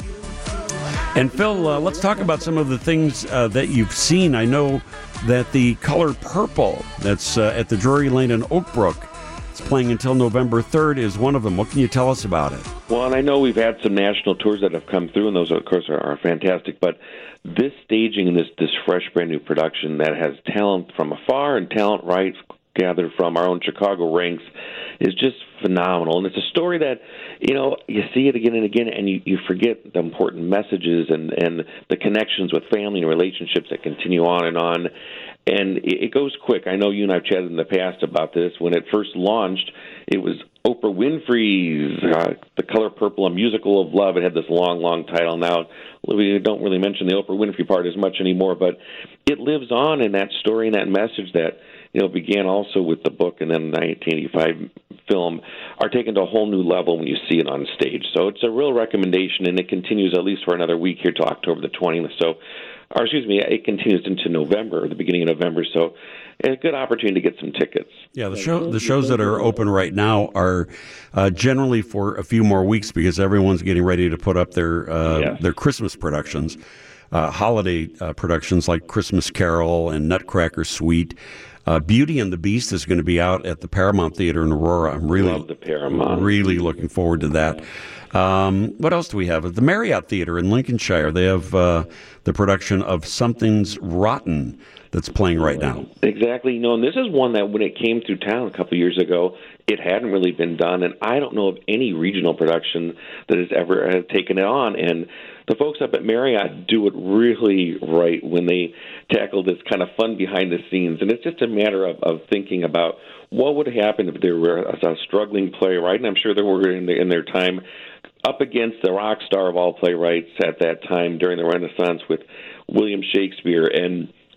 And Phil, uh, let's talk about some of the things uh, that you've seen. I know that the Color Purple that's uh, at the Drury Lane in Oak Brook, it's playing until November third, is one of them. What can you tell us about it? Well, and I know we've had some national tours that have come through, and those, of course, are, are fantastic. But this staging and this, this fresh, brand new production that has talent from afar and talent right gathered from our own Chicago ranks is just phenomenal. And it's a story that, you know, you see it again and again, and you, you forget the important messages and, and the connections with family and relationships that continue on and on. And it, it goes quick. I know you and I have chatted in the past about this. When it first launched, it was Oprah Winfrey's uh, The Color Purple, A Musical of Love. It had this long, long title. Now, we don't really mention the Oprah Winfrey part as much anymore, but it lives on in that story and that message that, you know, began also with the book and then the nineteen eighty-five film, are taken to a whole new level when you see it on stage. So it's a real recommendation, and it continues at least for another week here to October the twentieth. So, or excuse me, it continues into November, the beginning of November. So a good opportunity to get some tickets. Yeah, the show, the shows that are open right now are uh, generally for a few more weeks because everyone's getting ready to put up their uh, Yes. their Christmas productions, uh, holiday uh, productions like Christmas Carol and Nutcracker Suite. Uh, Beauty and the Beast is going to be out at the Paramount Theater in Aurora. I'm really, Love the Paramount. really looking forward to that. Um, what else do we have? At the Marriott Theater in Lincolnshire, they have uh, the production of Something's Rotten that's playing right now. Exactly. You know, and this is one that when it came through town a couple of years ago, it hadn't really been done, and I don't know of any regional production that has ever uh, taken it on. And the folks up at Marriott do it really right when they tackle this kind of fun behind the scenes. And it's just a matter of, of thinking about what would happen if there were a, a struggling playwright, and I'm sure they were in, the, in their time, up against the rock star of all playwrights at that time during the Renaissance with William Shakespeare. And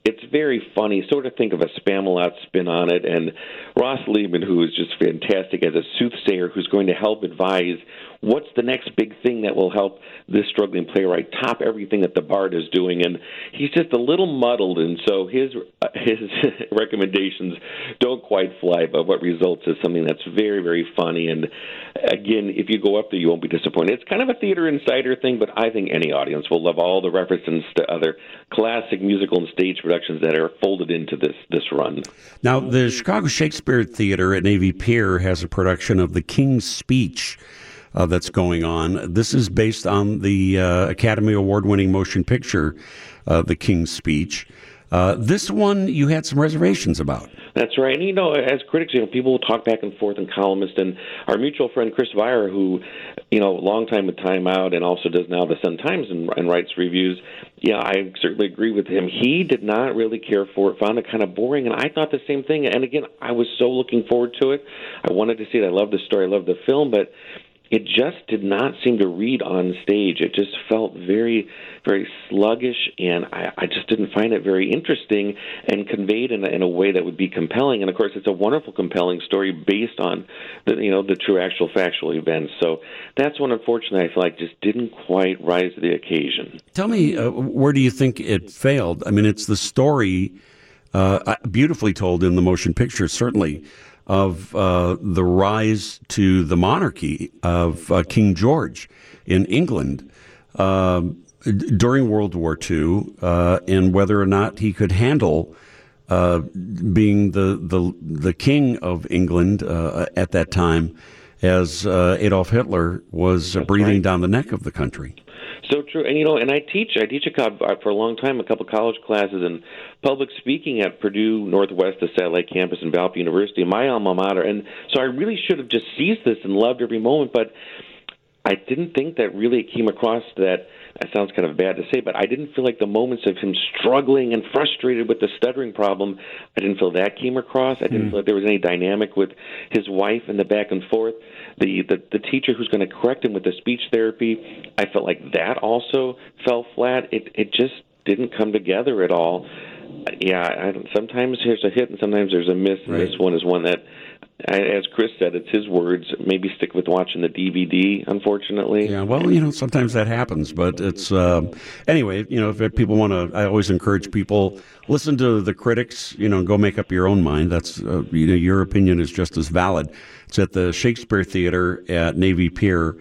it's very funny. Sort of think of a Spamalot spin on it. And Ross Lehman, who is just fantastic as a soothsayer, who's going to help advise what's the next big thing that will help this struggling playwright top everything that the Bard is doing. And he's just a little muddled, and so his uh, his recommendations don't quite fly, but what results is something that's very, very funny. And again, if you go up there, you won't be disappointed. It's kind of a theater insider thing, but I think any audience will love all the references to other classic musical and stage productions that are folded into this, this run. Now, the Chicago Shakespeare Theater at Navy Pier has a production of The King's Speech Uh, that's going on. This is based on the uh, Academy Award-winning motion picture, uh, The King's Speech. Uh, this one you had some reservations about. That's right. And, you know, as critics, you know, people will talk back and forth and columnists. And our mutual friend Chris Weyer, who, you know, long time with Time Out and also does now the Sun-Times and, and writes reviews, yeah, I certainly agree with him. He did not really care for it, found it kind of boring, and I thought the same thing. And, again, I was so looking forward to it. I wanted to see it. I love the story. I love the film, but it just did not seem to read on stage. It just felt very, very sluggish, and I, I just didn't find it very interesting and conveyed in a, in a way that would be compelling. And of course, it's a wonderful, compelling story based on the, you know, the true, actual, factual events. So that's one, unfortunately, I feel like just didn't quite rise to the occasion. Tell me, uh, where do you think it failed? I mean, it's the story uh, beautifully told in the motion picture, certainly, of uh, the rise to the monarchy of uh, King George in England uh, during World War Two, uh, and whether or not he could handle uh, being the, the the king of England uh, at that time, as uh, Adolf Hitler was uh, breathing right down the neck of the country. So true. And, you know, and I teach, I teach a, for a long time, a couple college classes in public speaking at Purdue Northwest, the satellite campus in Valpo University, my alma mater. And so I really should have just seized this and loved every moment, but I didn't think that really came across that. That sounds kind of bad to say, but I didn't feel like the moments of him struggling and frustrated with the stuttering problem, I didn't feel that came across. I didn't mm. feel like there was any dynamic with his wife and the back and forth. The, the, the teacher who's going to correct him with the speech therapy, I felt like that also fell flat. It, it just didn't come together at all. Yeah, I, sometimes there's a hit and sometimes there's a miss, and right. This one is one that, as Chris said, it's his words, maybe stick with watching the D V D, unfortunately. Yeah, well, you know, sometimes that happens, but it's, uh, anyway, you know, if people want to, I always encourage people, listen to the critics, you know, go make up your own mind. That's, uh, you know, your opinion is just as valid. It's at the Shakespeare Theater at Navy Pier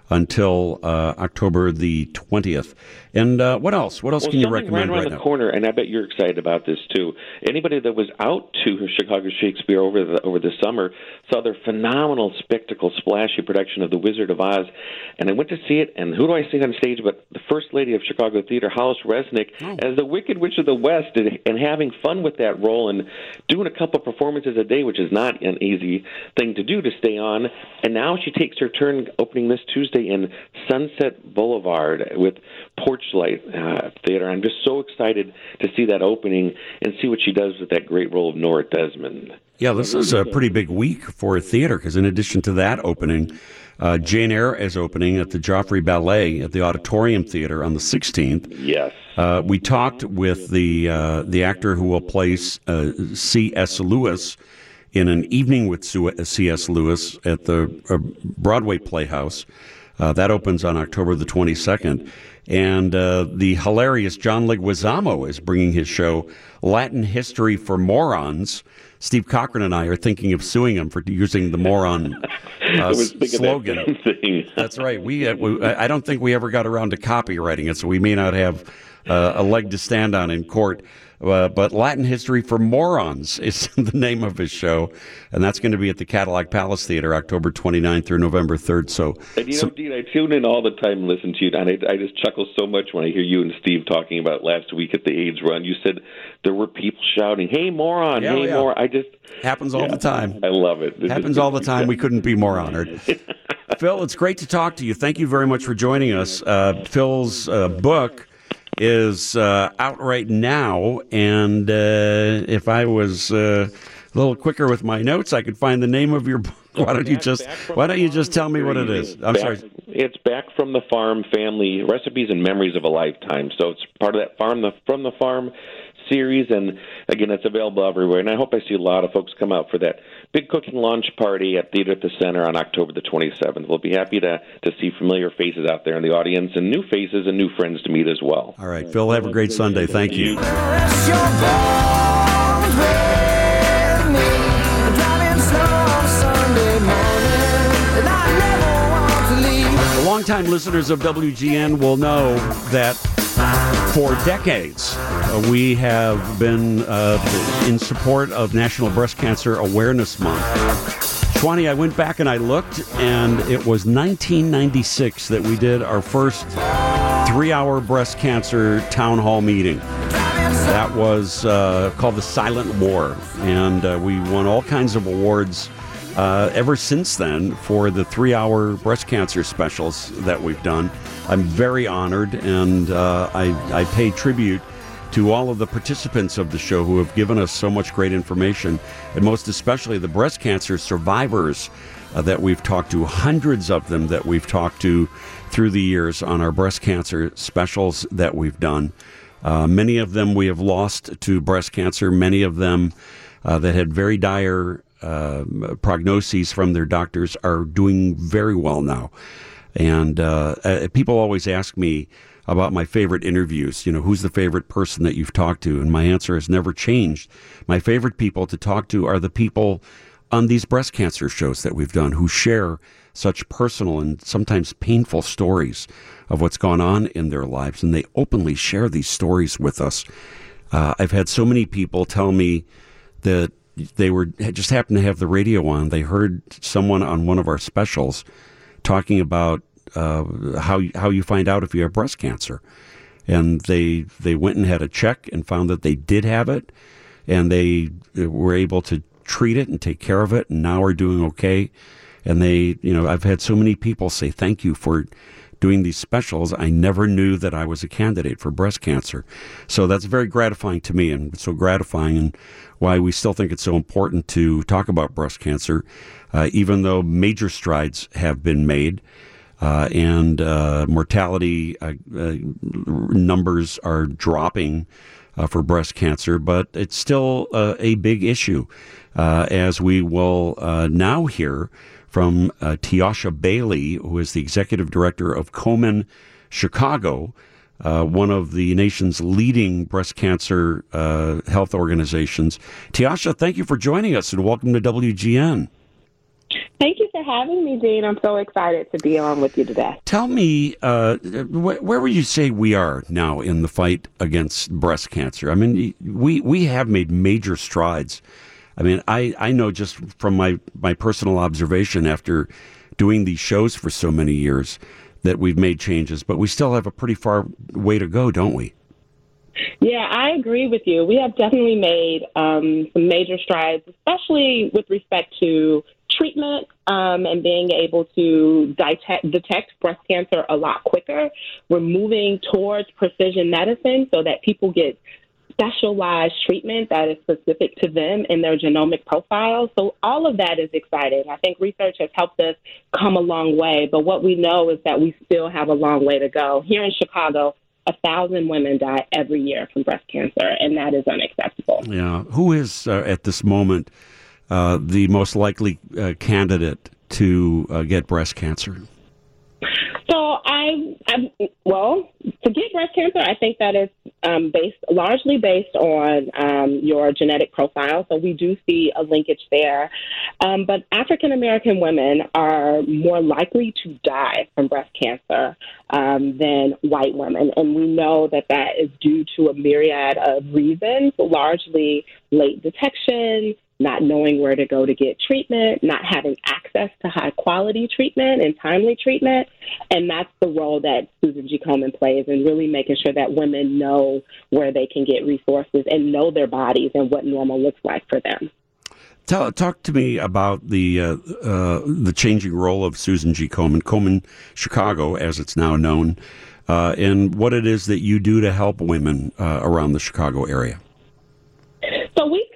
until uh, October the twentieth. And uh, what else? What else well, can you recommend right, right right now? now? Corner, and I bet you're excited about this too. Anybody that was out to Chicago Shakespeare over the over the summer saw their phenomenal spectacle, splashy production of The Wizard of Oz. And I went to see it, and who do I see on stage but the First Lady of Chicago Theater, Hollis Resnick, oh. as the Wicked Witch of the West, and, and having fun with that role and doing a couple of performances a day, which is not an easy thing to do to stay on. And now she takes her turn opening this Tuesday in Sunset Boulevard with Porchlight uh, Theater. I'm just so excited to see that opening and see what she does with that great role of Nora Desmond. Yeah, this is a pretty big week for theater because in addition to that opening, uh, Jane Eyre is opening at the Joffrey Ballet at the Auditorium Theater on the sixteenth. Yes. Uh, we talked with the uh, the actor who will play uh, C S. Lewis in An Evening with C S. Lewis at the uh, Broadway Playhouse. Uh, that opens on October the twenty-second. And uh, the hilarious John Leguizamo is bringing his show, Latin History for Morons. Steve Cochran and I are thinking of suing him for using the moron uh, slogan. That That's right. We, uh, we I don't think we ever got around to copywriting it, so we may not have uh, a leg to stand on in court. Uh, but Latin History for Morons is the name of his show, and that's going to be at the Cadillac Palace Theater October twenty-ninth through November third. So, and you so, know, Dean, I tune in all the time and listen to you, and I, I just chuckle so much when I hear you and Steve talking about last week at the AIDS run. You said there were people shouting, "Hey, moron! Yeah, hey, yeah. moron!" I just happens all yeah, the time. I love it. It happens just, all the time. We couldn't be more honored. Phil, it's great to talk to you. Thank you very much for joining us. Uh, Phil's uh, book is uh, out right now, and uh, if I was uh, a little quicker with my notes, I could find the name of your book. Why don't you just Why don't you just tell me what it is? I'm back, sorry. It's Back from the Farm: Family Recipes and Memories of a Lifetime. So it's part of that farm the, from the farm series, and again, it's available everywhere. And I hope I see a lot of folks come out for that big cooking lunch party at Theater at the Center on October the twenty-seventh. We'll be happy to, to see familiar faces out there in the audience and new faces and new friends to meet as well. All right, Phil, have a great Sunday. Thank you. Rest your bones with me. Driving slow on Sunday morning, and I never want to leave. Longtime listeners of W G N will know that for decades uh, we have been uh, in support of National Breast Cancer Awareness Month. Shwani, I went back and I looked, and it was nineteen ninety-six that we did our first three-hour breast cancer town hall meeting. That was uh, called the Silent War, and uh, we won all kinds of awards uh, ever since then for the three-hour breast cancer specials that we've done. I'm very honored, and uh, I, I pay tribute to all of the participants of the show who have given us so much great information, and most especially the breast cancer survivors uh, that we've talked to, hundreds of them that we've talked to through the years on our breast cancer specials that we've done. Uh, many of them we have lost to breast cancer, many of them uh, that had very dire uh, prognoses from their doctors are doing very well now. And uh, uh, people always ask me about my favorite interviews. You know, who's the favorite person that you've talked to? And my answer has never changed. My favorite people to talk to are the people on these breast cancer shows that we've done who share such personal and sometimes painful stories of what's gone on in their lives. And they openly share these stories with us. Uh, I've had so many people tell me that they were just happened to have the radio on. They heard someone on one of our specials talking about uh, how how you find out if you have breast cancer, and they they went and had a check and found that they did have it, and they were able to treat it and take care of it, and now are doing okay. And they, you know, I've had so many people say thank you for doing these specials. I never knew that I was a candidate for breast cancer, so that's very gratifying to me, and so gratifying, and why we still think it's so important to talk about breast cancer. Uh, even though major strides have been made uh, and uh, mortality uh, uh, numbers are dropping uh, for breast cancer, but it's still uh, a big issue, uh, as we will uh, now hear from uh, Tiasha Bailey, who is the executive director of Komen Chicago, uh, one of the nation's leading breast cancer uh, health organizations. Tiasha, thank you for joining us, and welcome to W G N. Thank you for having me, Dean. I'm so excited to be on with you today. Tell me, uh, wh- where would you say we are now in the fight against breast cancer? I mean, we, we have made major strides. I mean, I, I know just from my, my personal observation after doing these shows for so many years that we've made changes, but we still have a pretty far way to go, don't we? Yeah, I agree with you. We have definitely made um, some major strides, especially with respect to treatment um, and being able to detect, detect breast cancer a lot quicker. We're moving towards precision medicine so that people get specialized treatment that is specific to them in their genomic profile. So all of that is exciting. I think research has helped us come a long way, but what we know is that we still have a long way to go. Here in Chicago, a thousand women die every year from breast cancer, and that is unacceptable. Yeah. Who is, uh, at this moment, uh, the most likely uh, candidate to uh, get breast cancer? So I, I, well, to get breast cancer, I think that is um, based largely based on um, your genetic profile. So we do see a linkage there. Um, but African American women are more likely to die from breast cancer um, than white women, and we know that that is due to a myriad of reasons, largely late detection, not knowing where to go to get treatment, not having access to high-quality treatment and timely treatment. And that's the role that Susan G. Komen plays in really making sure that women know where they can get resources and know their bodies and what normal looks like for them. Tell, talk to me about the uh, uh, the changing role of Susan G. Komen, Komen Chicago, as it's now known, uh, and what it is that you do to help women uh, around the Chicago area. So we continue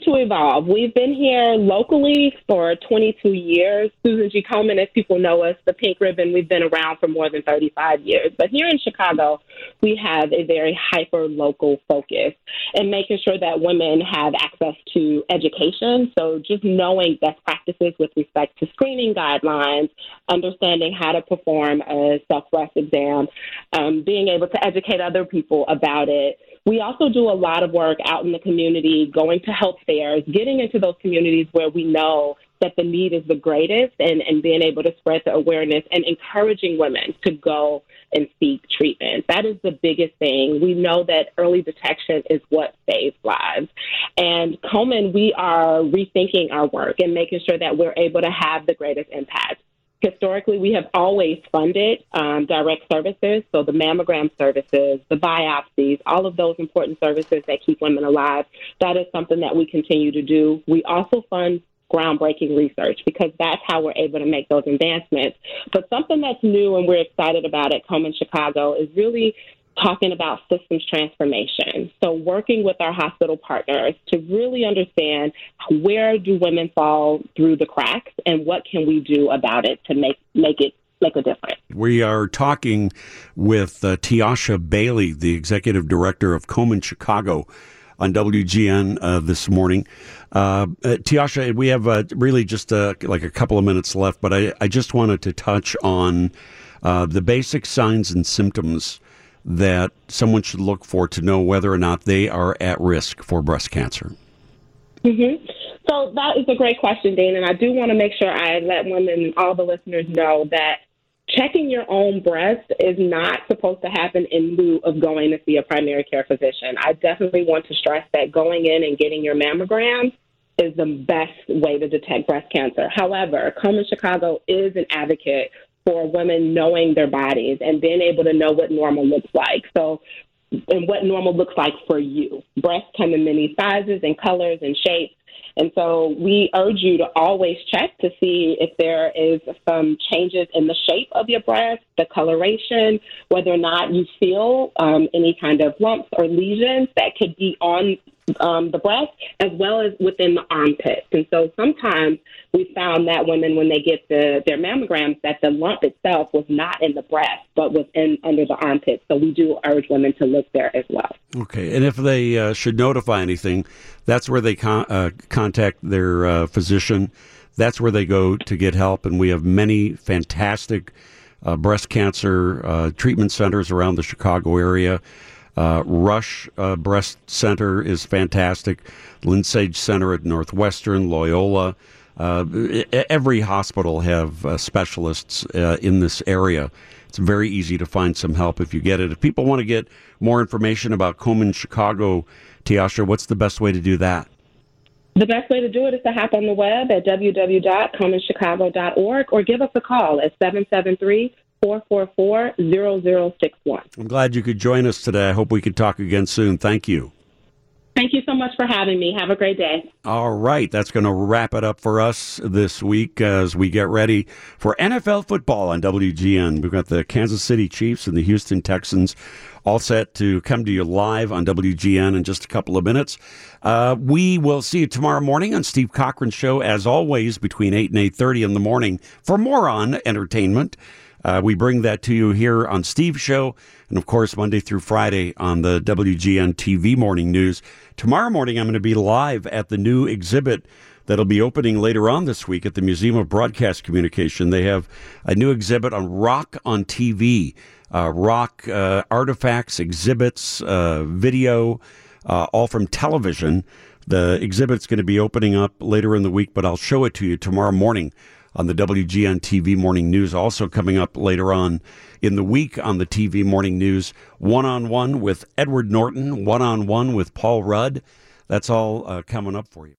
to evolve. We've been here locally for twenty-two years. Susan G. Komen, as people know us, the Pink Ribbon, we've been around for more than thirty-five years. But here in Chicago, we have a very hyper-local focus and making sure that women have access to education. So just knowing best practices with respect to screening guidelines, understanding how to perform a self-breast exam, um, being able to educate other people about it. We also do a lot of work out in the community, going to health fairs, getting into those communities where we know that the need is the greatest, and, and being able to spread the awareness and encouraging women to go and seek treatment. That is the biggest thing. We know that early detection is what saves lives. And Komen, we are rethinking our work and making sure that we're able to have the greatest impact. Historically, we have always funded um, direct services, so the mammogram services, the biopsies, all of those important services that keep women alive. That is something that we continue to do. We also fund groundbreaking research because that's how we're able to make those advancements. But something that's new and we're excited about at Komen Chicago is really talking about systems transformation. So working with our hospital partners to really understand where do women fall through the cracks and what can we do about it to make, make it make a difference. We are talking with uh, Tiasha Bailey, the executive director of Komen Chicago, on W G N uh, this morning. Uh, uh, Tiasha, we have uh, really just uh, like a couple of minutes left, but I, I just wanted to touch on uh, the basic signs and symptoms that someone should look for to know whether or not they are at risk for breast cancer. Mm-hmm. So that is a great question, Dean, and I do want to make sure I let women, all the listeners know that checking your own breast is not supposed to happen in lieu of going to see a primary care physician. I definitely want to stress that going in and getting your mammogram is the best way to detect breast cancer. However, Komen Chicago is an advocate for women knowing their bodies and being able to know what normal looks like. So, and what normal looks like for you. Breasts come in many sizes and colors and shapes. And so we urge you to always check to see if there is some changes in the shape of your breast, the coloration, whether or not you feel um, any kind of lumps or lesions that could be on um, the breast, as well as within the armpits. And so sometimes we found that women, when they get the, their mammograms, that the lump itself was not in the breast, but was in under the armpit. So we do urge women to look there as well. Okay. And if they uh, should notify anything, that's where they con- uh, contact their uh, physician. That's where they go to get help. And we have many fantastic uh, breast cancer uh, treatment centers around the Chicago area. Uh, Rush uh, Breast Center is fantastic. Linsage Center at Northwestern, Loyola. Uh, every hospital have uh, specialists uh, in this area. It's very easy to find some help if you get it. If people want to get more information about Komen Chicago, Tiasha, what's the best way to do that? The best way to do it is to hop on the web at w w w dot komen chicago dot org or give us a call at seven seven three, four four four, zero zero six one. I'm glad you could join us today. I hope we can talk again soon. Thank you. Thank you so much for having me. Have a great day. All right. That's going to wrap it up for us this week as we get ready for N F L football on W G N. We've got the Kansas City Chiefs and the Houston Texans all set to come to you live on W G N in just a couple of minutes. Uh, we will see you tomorrow morning on Steve Cochran's show, as always, between eight and eight thirty in the morning for more on entertainment. Uh, we bring that to you here on Steve's show, and of course, Monday through Friday on the W G N T V Morning News. Tomorrow morning, I'm going to be live at the new exhibit that'll be opening later on this week at the Museum of Broadcast Communication. They have a new exhibit on rock on T V, uh, rock uh, artifacts, exhibits, uh, video, uh, all from television. The exhibit's going to be opening up later in the week, but I'll show it to you tomorrow morning on the W G N T V Morning News. Also coming up later on in the week on the T V Morning News, one-on-one with Edward Norton, one-on-one with Paul Rudd. That's all uh, coming up for you.